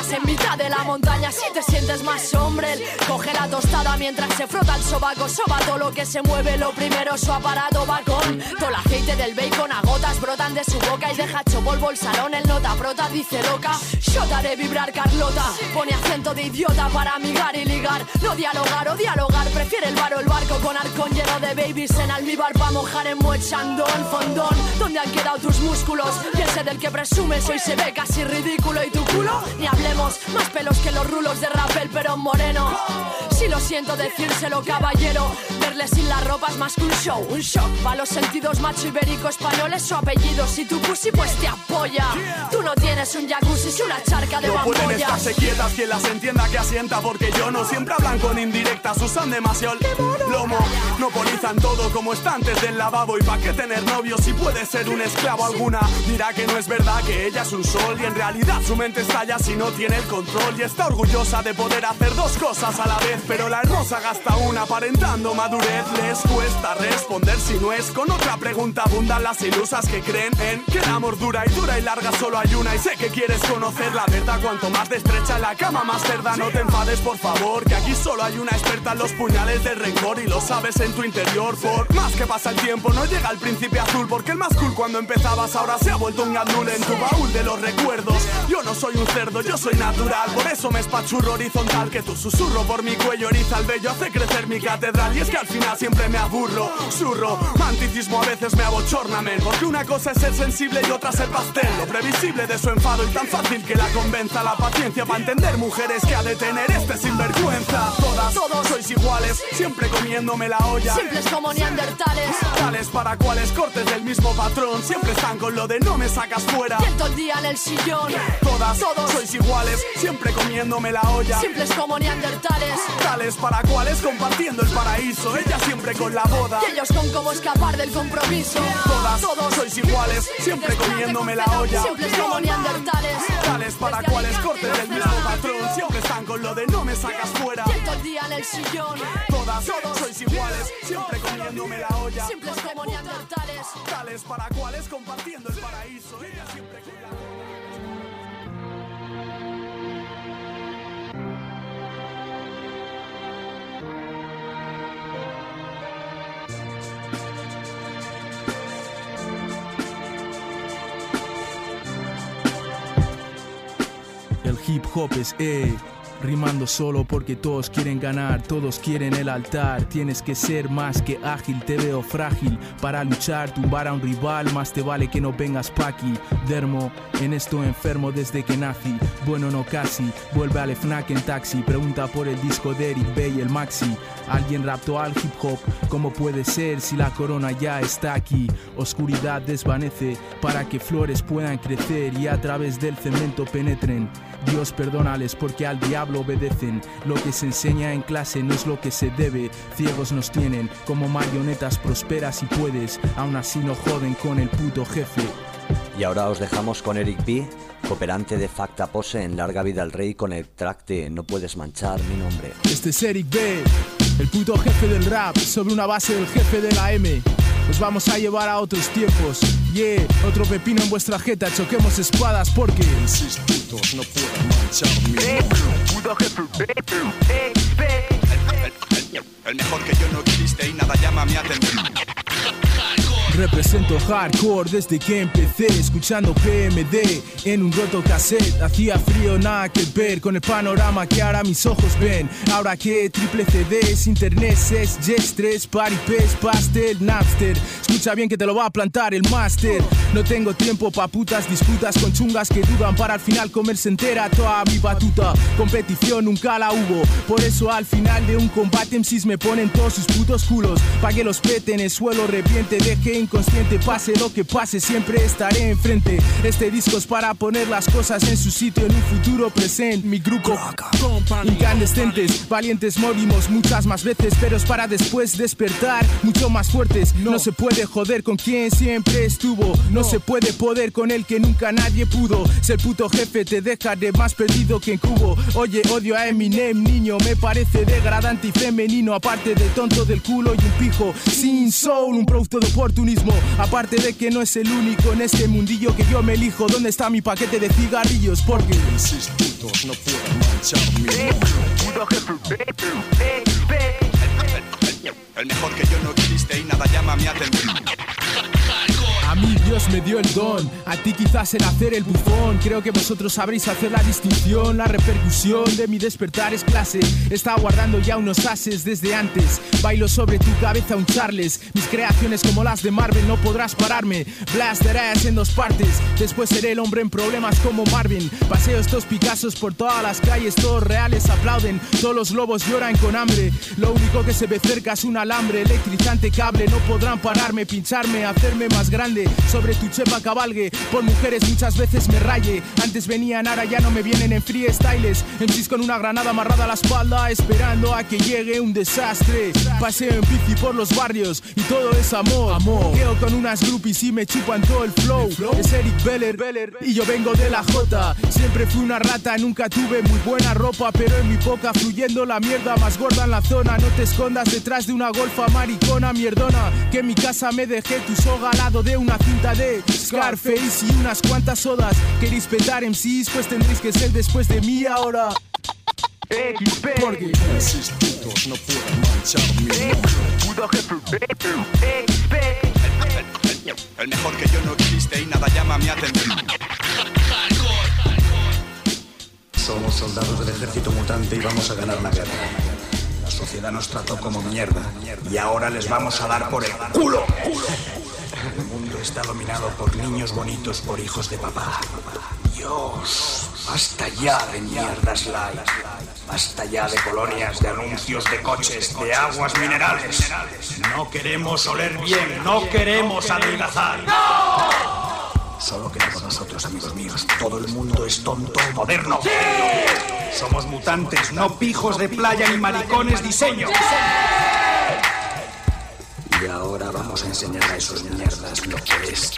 arañas en mitad de la montaña. Si te sientes más hombre, él coge la tostada mientras se frota el sobaco. Soba todo lo que se mueve, lo primero su aparato va con todo el aceite del bacon a gotas brotan de su boca y deja hecho polvo el salón. El nota brota, dice loca, yo te haré vibrar Carlota. Pone acento de idiota para amigar y ligar. No dialogar o dialogar, prefiere el bar o el barco con arcón lleno de babies en almíbar pa' mojar en Moet Chandon, fondón. ¿Dónde han quedado tus músculos? Y ese del que presumes hoy se ve casi ridículo. ¿Y tu culo? Ni hablemos, más pelos que los rulos de Rapel pero moreno. Si lo siento decírselo caballero, verle sin la ropa es más que un show, un shock pa' los sentidos macho ibérico español es su apellido. Si tu pussy pues te apoya, tú no tienes un jacuzzi si una charca de no pueden bamboyas. estarse quietas, quien las entienda que asienta, porque yo no siempre hablan con indirectas, usan demasiado el lomo, no polizan todo como está antes del lavabo. Y pa' qué tener novio si puede ser un esclavo. Alguna dirá que no es verdad, que ella es un sol y en realidad su mente estalla si no tiene el control. Y está orgullosa de poder hacer dos cosas a la vez, pero la hermosa gasta una aparentando madurez. Les cuesta responder si no es con otra pregunta. Abundan las ilusas que creen en que el amor dura y larga solo hay una. Y sé que quieres conocer la verdad, cuanto más de estrecha en la cama más cerda. No te enfades por favor, que aquí solo hay una experta en los puñales del rencor y lo sabes en tu interior. Por más que pasa el tiempo no llega el príncipe azul, porque el más cool cuando empezabas ahora se ha vuelto un gandul en tu baúl de los recuerdos. Yo no soy un cerdo, yo soy natural, por eso me espachurro horizontal, que tu susurro por mi cuello eriza el vello, hace crecer mi catedral. Y es que al final siempre me aburro, surro, manticismo a veces me abochorna, men, porque una cosa es ser sensible y otra ser pastel. Lo previsible de su enfado y tan fácil que la convenza. La paciencia para entender mujeres que ha de tener este sinvergüenza. Todos sois iguales, siempre comiéndome la olla. Simples como neandertales, tales para cuales cortes del mismo patrón. Siempre están con lo de no me sacas fuera. y todo el día en el sillón. Todos sois iguales, siempre comiéndome la olla. Simples como neandertales, tales para cuales compartiendo el paraíso. Ella siempre con la boda y ellos con cómo escapar del compromiso. Todos sois iguales, siempre comiéndome la olla. Simples como neandertales, tales para cuales cortes del mismo patrón. Siempre están con lo de no me sacas fuera. y todo el día en el sillón. Todos sois iguales, siempre comiéndome la olla. Simples como neandertales, tales para cuales compartiendo el paraíso. Ella siempre con la boda. El hip hop es rimando solo porque todos quieren ganar, todos quieren el altar. Tienes que ser más que ágil, te veo frágil para luchar, tumbar a un rival, más te vale que no vengas pa' aquí. Dermo, en esto enfermo desde que nací, bueno no casi, vuelve al FNAC en taxi, pregunta por el disco de Eric B y el Maxi. Alguien raptó al hip hop, ¿cómo puede ser si la corona ya está aquí? Oscuridad desvanece para que flores puedan crecer y a través del cemento penetren. Dios perdónales porque al diablo obedecen. Lo que se enseña en clase no es lo que se debe. Ciegos nos tienen como marionetas, prosperas si puedes, aún así no joden con el puto jefe. Y ahora os dejamos con Eric B, cooperante de Facta Pose en Larga Vida al Rey, con el track de No puedes manchar mi nombre. Este es Eric B, el puto jefe del rap, sobre una base del jefe de la M. Os vamos a llevar a otros tiempos. Yeah, otro pepino en vuestra jeta, choquemos espadas porque sus putos no pueden manchar mi nombre. Puto jefe, el mejor que yo no existe y nada llama mi atención. Represento hardcore desde que empecé, escuchando PMD en un roto cassette. Hacía frío, nada que ver con el panorama que ahora mis ojos ven. Ahora que triple CDs, internet, SES, Jets 3, Party Pes, Pastel, Napster. Escucha bien que te lo va a plantar el máster. No tengo tiempo pa' putas disputas con chungas que dudan para al final comerse entera toda mi batuta. Competición nunca la hubo, por eso al final de un combate MCs me ponen todos sus putos culos pa' que los peten, el suelo reviente, deje inconsciente, pase lo que pase, siempre estaré enfrente. Este disco es para poner las cosas en su sitio en un futuro presente. Mi grupo incandescentes, valientes morimos muchas más veces, pero es para después despertar mucho más fuertes. No se puede joder con quien siempre estuvo, no se puede poder con el que nunca nadie pudo. Ser puto jefe te deja de más perdido que en cubo. Oye, odio a Eminem, niño, me parece degradante y femenino, aparte de tonto del culo y un pijo sin soul, un producto de oportunismo. Aparte de que no es el único en este mundillo que yo me elijo. ¿Dónde está mi paquete de cigarrillos? Porque putos no pueden manchar mi El mejor que yo no existe y nada llama mi atención. A mí Dios me dio el don, a ti quizás el hacer el bufón. Creo que vosotros sabréis hacer la distinción. La repercusión de mi despertar es clase. Estaba guardando ya unos ases desde antes. Bailo sobre tu cabeza un Charles. Mis creaciones como las de Marvel no podrás pararme. Blaster ass en 2 partes. Después seré el hombre en problemas como Marvin. Paseo estos Picassos por todas las calles. Todos reales aplauden, todos los lobos lloran con hambre. Lo único que se ve cerca es un alambre. Electrizante cable, no podrán pararme, pincharme, hacerme más grande. Sobre tu chepa cabalgue, por mujeres muchas veces me raye. Antes venían, ahora ya no me vienen en freestyles. MCs con una granada amarrada a la espalda, esperando a que llegue un desastre. Paseo en bici por los barrios y todo es amor. Quedo con unas groupies y me chupan todo el flow. Es Eric Beller y yo vengo de la J. Siempre fui una rata, nunca tuve muy buena ropa, pero en mi boca fluyendo la mierda más gorda en la zona. No te escondas detrás de una golfa maricona mierdona, que en mi casa me dejé tu soga al lado de una cinta de Scarface y unas cuantas sodas. ¿Queréis petar MCs? Pues tendréis que ser después de mí ahora. Porque esos putos no pueden manchar mi El mejor que yo no existe y nada llama mi atención. Somos soldados del ejército mutante y vamos a ganar la guerra. La sociedad nos trató como mierda y ahora les vamos a dar por el culo. El mundo está dominado por niños bonitos, por hijos de papá. Dios, basta ya de mierdas light. Basta ya de colonias, de anuncios de coches, de aguas minerales. No queremos oler bien, no queremos adelgazar. ¡No! Solo queda con nosotros, amigos míos. Todo el mundo es tonto o moderno. ¡Sí! Somos mutantes, no pijos de playa ni maricones diseño. ¡Sí! Y ahora vamos a enseñar a esos mierdas lo que es.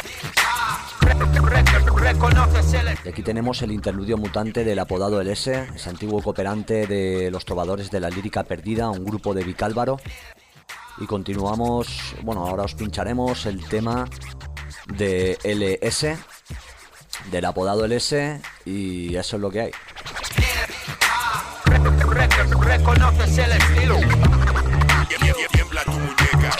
Y aquí tenemos el interludio mutante del apodado El S, ese antiguo cooperante de los trovadores de la lírica perdida, un grupo de Vicálvaro. Y continuamos, bueno, ahora os pincharemos el tema de LS, del apodado El S, y eso es lo que hay. Reconoces el estilo. Tiembla tu muñeca.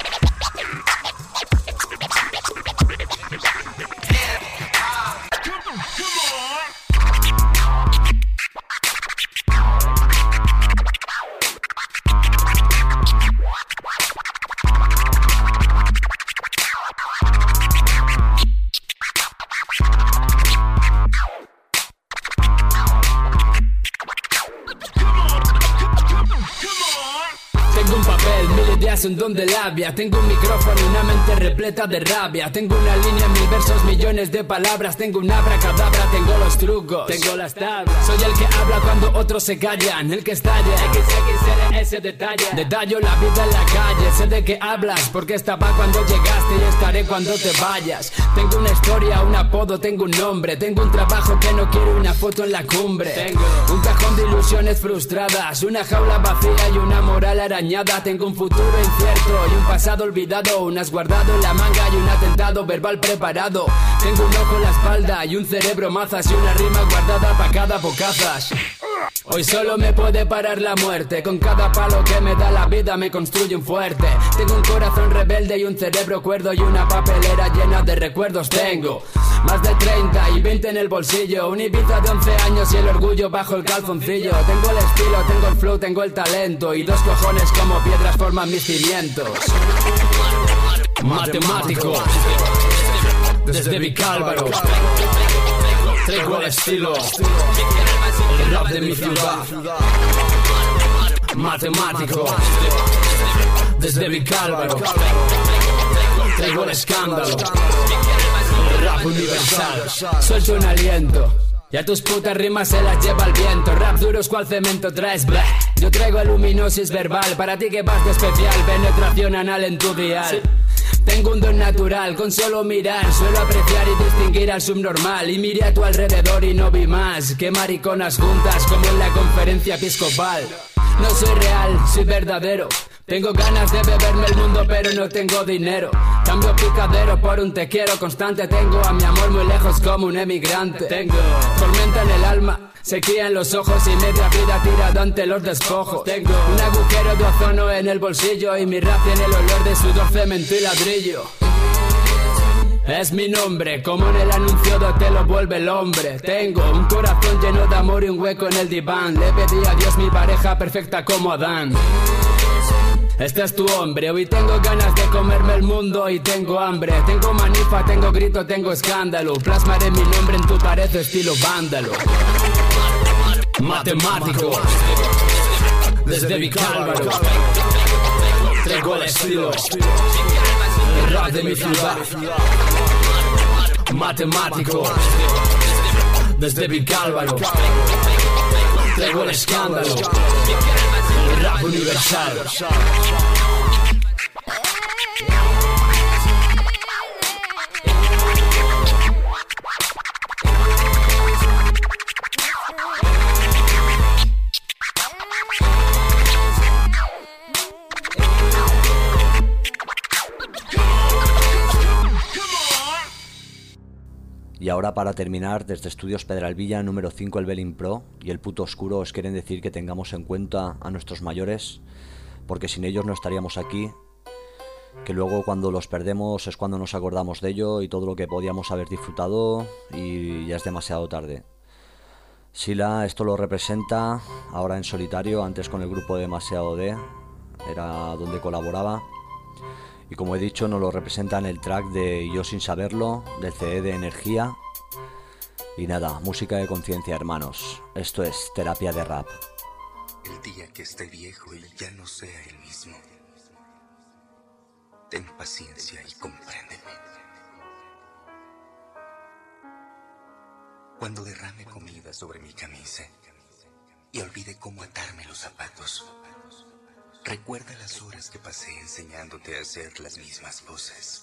Un don de labia, tengo un micrófono y una mente repleta de rabia. Tengo una línea, 1000 versos, millones de palabras. Tengo un abracadabra, tengo los trucos, tengo las tablas. Soy el que habla cuando otros se callan, el que estalla, ese detalle. Detallo la vida en la calle, sé de qué hablas, porque estaba cuando llegaste y estaré cuando te vayas. Tengo una historia, un apodo, tengo un nombre. Tengo un trabajo que no quiero una foto en la cumbre. Tengo un cajón de ilusiones frustradas, una jaula vacía y una moral arañada. Tengo un futuro incierto y un pasado olvidado, un as guardado en la manga y un atentado verbal preparado. Tengo un ojo en la espalda y un cerebro mazas y una rima guardada pa' cada bocazas. Hoy solo me puede parar la muerte, con cada palo que me da la vida me construye un fuerte. Tengo un corazón rebelde y un cerebro cuerdo y una papelera llena de recuerdos. Tengo más de 30 y 20 en el bolsillo, un Ibiza de 11 años y el orgullo bajo el calzoncillo. Tengo el estilo, tengo el flow, tengo el talento y 2 cojones como piedras forman mis cimientos. Matemático, desde Vicálvaro, traigo el estilo, el rap de mi ciudad. Matemático, desde Vicálvaro, traigo el escándalo, el rap universal. Suelto un aliento y a tus putas rimas se las lleva el viento. Rap duros cual cemento traes bleh. Yo traigo luminosis verbal, para ti que vas de especial, penetración anal en tu dial. Tengo un don natural, con solo mirar suelo apreciar y distinguir al subnormal. Y miré a tu alrededor y no vi más que mariconas juntas como en la conferencia episcopal. No soy real, soy verdadero, Tengo ganas de beberme el mundo pero no tengo dinero. Cambio picadero por un te quiero constante. Tengo a mi amor muy lejos como un emigrante. Tengo tormenta en el alma, sequía en los ojos y media vida tirado ante los despojos. Tengo un agujero de ozono en el bolsillo y mi rap tiene el olor de sudor, cemento y ladrillo. Es mi nombre, como en el anuncio de te lo vuelve el hombre. Tengo un corazón lleno de amor y un hueco en el diván. Le pedí a Dios mi pareja perfecta como Adán. Este es tu hombre, hoy tengo ganas de comerme el mundo y tengo hambre. Tengo manifa, tengo grito, tengo escándalo. Plasmaré mi nombre en tu pared estilo vándalo. Matemático, desde Vicálvaro. Traigo el estilo, el rap de mi ciudad. Matemático, desde Vicálvaro. Traigo el escándalo, el rap universal. Y ahora, para terminar, desde Estudios Pedralbilla, número 5, el Belín Pro y el Puto Oscuro os quieren decir que tengamos en cuenta a nuestros mayores, porque sin ellos no estaríamos aquí, que luego cuando los perdemos es cuando nos acordamos de ello y todo lo que podíamos haber disfrutado y ya es demasiado tarde. Sila esto lo representa ahora en solitario, antes con el grupo de Demasiado D, era donde colaboraba. Y como he dicho, nos lo representa en el track de Yo Sin Saberlo, del CD de Energía. Y nada, música de conciencia, hermanos. Esto es Terapia de Rap. El día que esté viejo y ya no sea el mismo, ten paciencia y compréndeme. Cuando derrame comida sobre mi camisa y olvide cómo atarme los zapatos, recuerda las horas que pasé enseñándote a hacer las mismas cosas.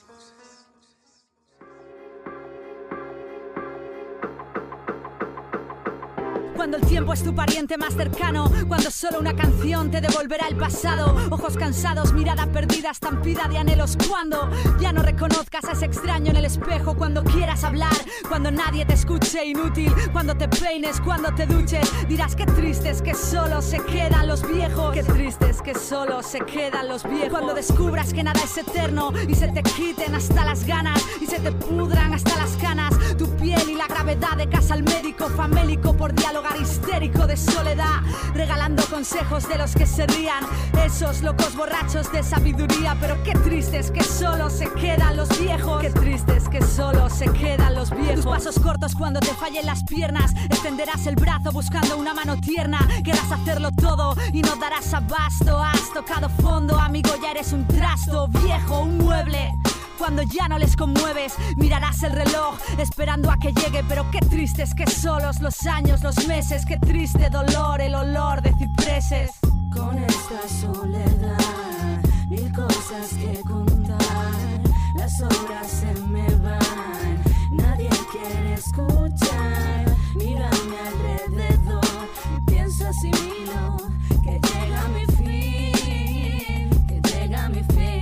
Cuando el tiempo es tu pariente más cercano, cuando solo una canción te devolverá el pasado. Ojos cansados, mirada perdida, estampida de anhelos. Cuando ya no reconozcas a ese extraño en el espejo, cuando quieras hablar, cuando nadie te escuche inútil, cuando te peines, cuando te duches, dirás qué tristes que solo se quedan los viejos. Qué tristes que solo se quedan los viejos. Cuando descubras que nada es eterno y se te quiten hasta las ganas y se te pudran hasta las canas, tu piel y la gravedad de casa al médico famélico por dialogar histérico de soledad, regalando consejos de los que se rían, esos locos borrachos de sabiduría. Pero qué tristes que solo se quedan los viejos. Qué tristes que solo se quedan los viejos. Tus pasos cortos cuando te fallen las piernas, extenderás el brazo buscando una mano tierna. Querrás hacerlo todo y no darás abasto. Has tocado fondo, amigo, ya eres un trasto viejo, un mueble. Cuando ya no les conmueves, mirarás el reloj esperando a que llegue. Pero qué tristes que solos los años, los meses. Qué triste dolor, el olor de cipreses. Con esta soledad, mil cosas que contar. Las horas se me van, nadie quiere escuchar. Miro a mi alrededor y pienso asimilo que llega mi fin, que llega mi fin.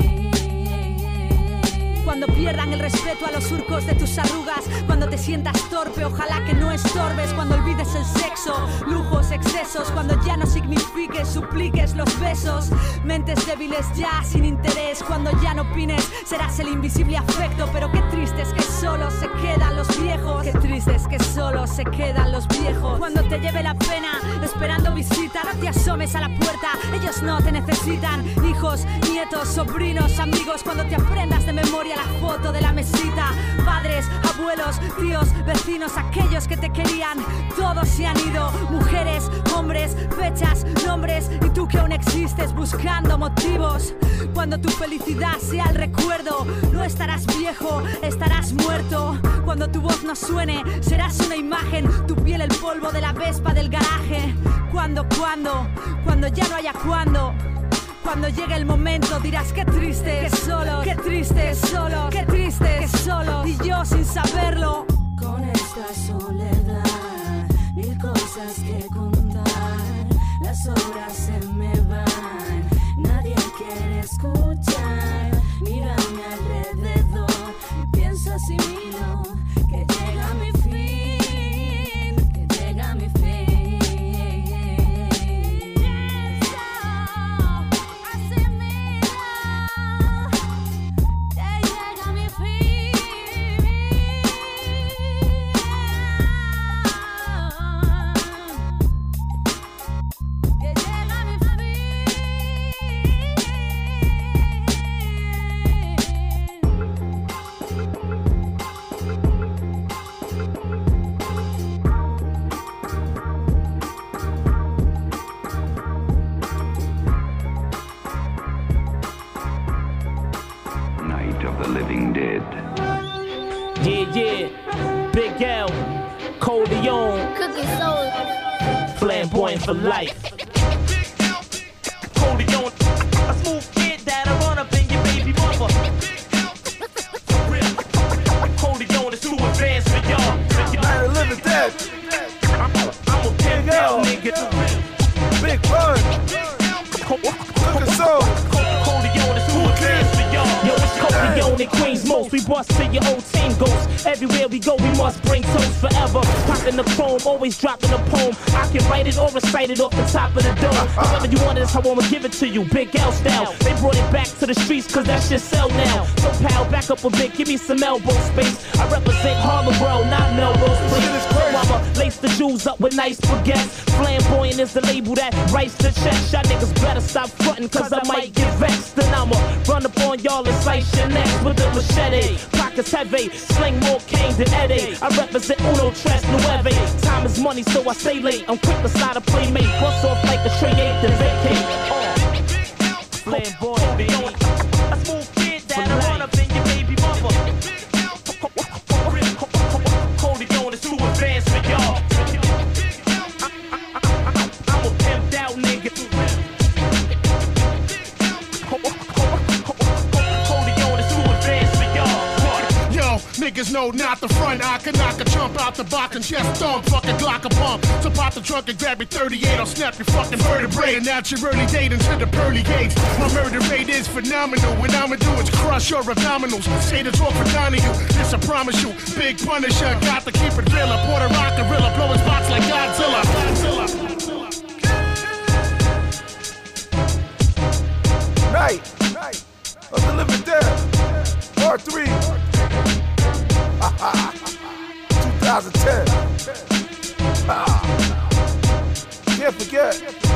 Cuando pierdan el respeto a los surcos de tus arrugas, cuando te sientas torpe, ojalá que no estorbes. Cuando olvides el sexo, lujos, excesos, cuando ya no signifiques, supliques los besos. Mentes débiles ya sin interés, cuando ya no opines, serás el invisible afecto. Pero qué tristes que solo se quedan los viejos. Qué tristes que solo se quedan los viejos. Cuando te lleve la pena, esperando visita, no te asomes a la puerta, ellos no te necesitan. Hijos, nietos, sobrinos, amigos, cuando te aprendas de memoria la foto de la mesita. Padres, abuelos, tíos, vecinos, aquellos que te querían, todos se han ido. Mujeres, hombres, fechas, nombres, y tú que aún existes buscando motivos. Cuando tu felicidad sea el recuerdo, no estarás viejo, estarás muerto. Cuando tu voz no suene, serás una imagen, tu piel el polvo de la Vespa del garaje. Cuando ya no haya cuándo. Cuando llegue el momento dirás qué triste, que solo, qué triste, que solo, qué triste, que solo. Y yo sin saberlo. Con esta soledad, mil cosas que contar. Las horas se me van, nadie quiere Bitcoin for life. Corleone, a smooth kid that'll run up in your baby mother. Corleone is too advanced for y'all. I ain't living dead. I'm a pimp down nigga. Big Pun. Cooking soul. Corleone is too advanced for y'all. Yo, it's Corleone and Queens most. We bust till your whole team goes. Everywhere we go, we must bring toast forever. Popping the chrome, always dropping a poem. I can write it or recite it off the top of the dome. However you want it, that's how I'ma give it to you. Big L style. They brought it back to the streets, cause that shit sell now. So pal, back up a bit, give me some elbow space. I represent Harlem, bro, not Melrose Place. So I'ma lace the Jews up with nice baguettes. Flamboyant is the label that writes the checks. Y'all niggas better stop frontin', cause I might get vexed. Then I'ma run up on y'all and slice your necks with a machete. Pockets heavy, sling more cane than Eddie. I represent Uno Tres Nueve. Time is money, so I stay late. I'm quick to slide a playmate. Bust off like a tray 8 to vacate. Flamboyant, baby. A smooth kid that'll run up in your baby mother. Corleone is too advanced for y'all. I'm a pimped out nigga. Corleone is too advanced for y'all. Yo, niggas know not the front. I can knock a chump out the box and chest thump. Fucking Glock a pump. So pop the trunk and grab your 38. I'll snap your fucking vertebrae. And out your early date into the pearly gates. My murder rate is phenomenal. What I'ma do is crush your abdominals. Say the talk for none of you. This I promise you. Big Punisher. Got to keep it real. Puerto Rock gorilla. Blow his box like Godzilla. Night of the Living Dead, Part 3, 2010. Can't forget,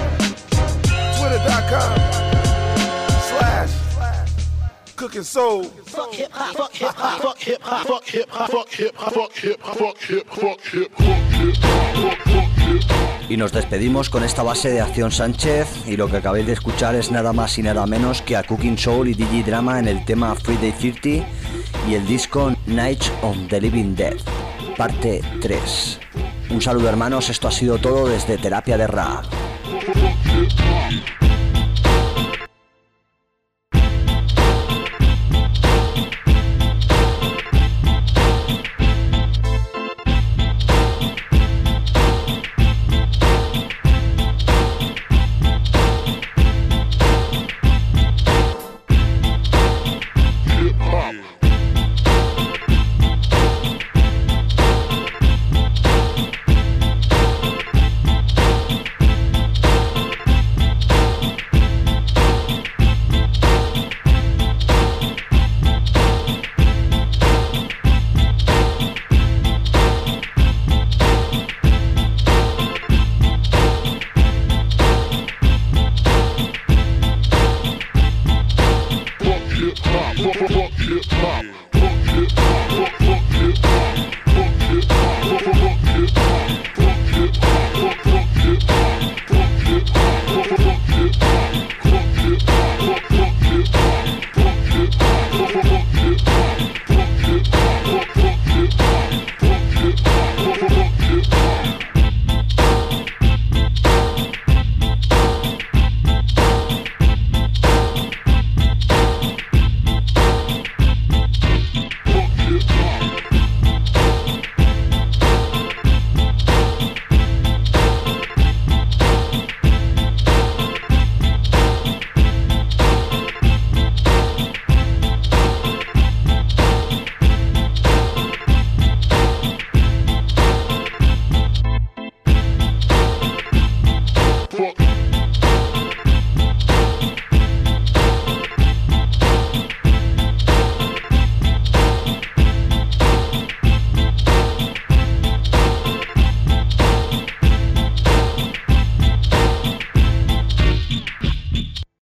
twitter.com/Cooking Soul. Fuck hip hop, fuck hip hop, fuck hip hop, fuck hip hop, fuck hip hop, fuck hip hop, fuck hip hop, fuck hip hop. Y nos despedimos con esta base de Acción Sánchez, y lo que acabáis de escuchar es nada más y nada menos que a Cooking Soul y DJ Drama en el tema Friday 30 y el disco Night of the Living Dead, parte 3. Un saludo hermanos, esto ha sido todo desde Terapia de Rap.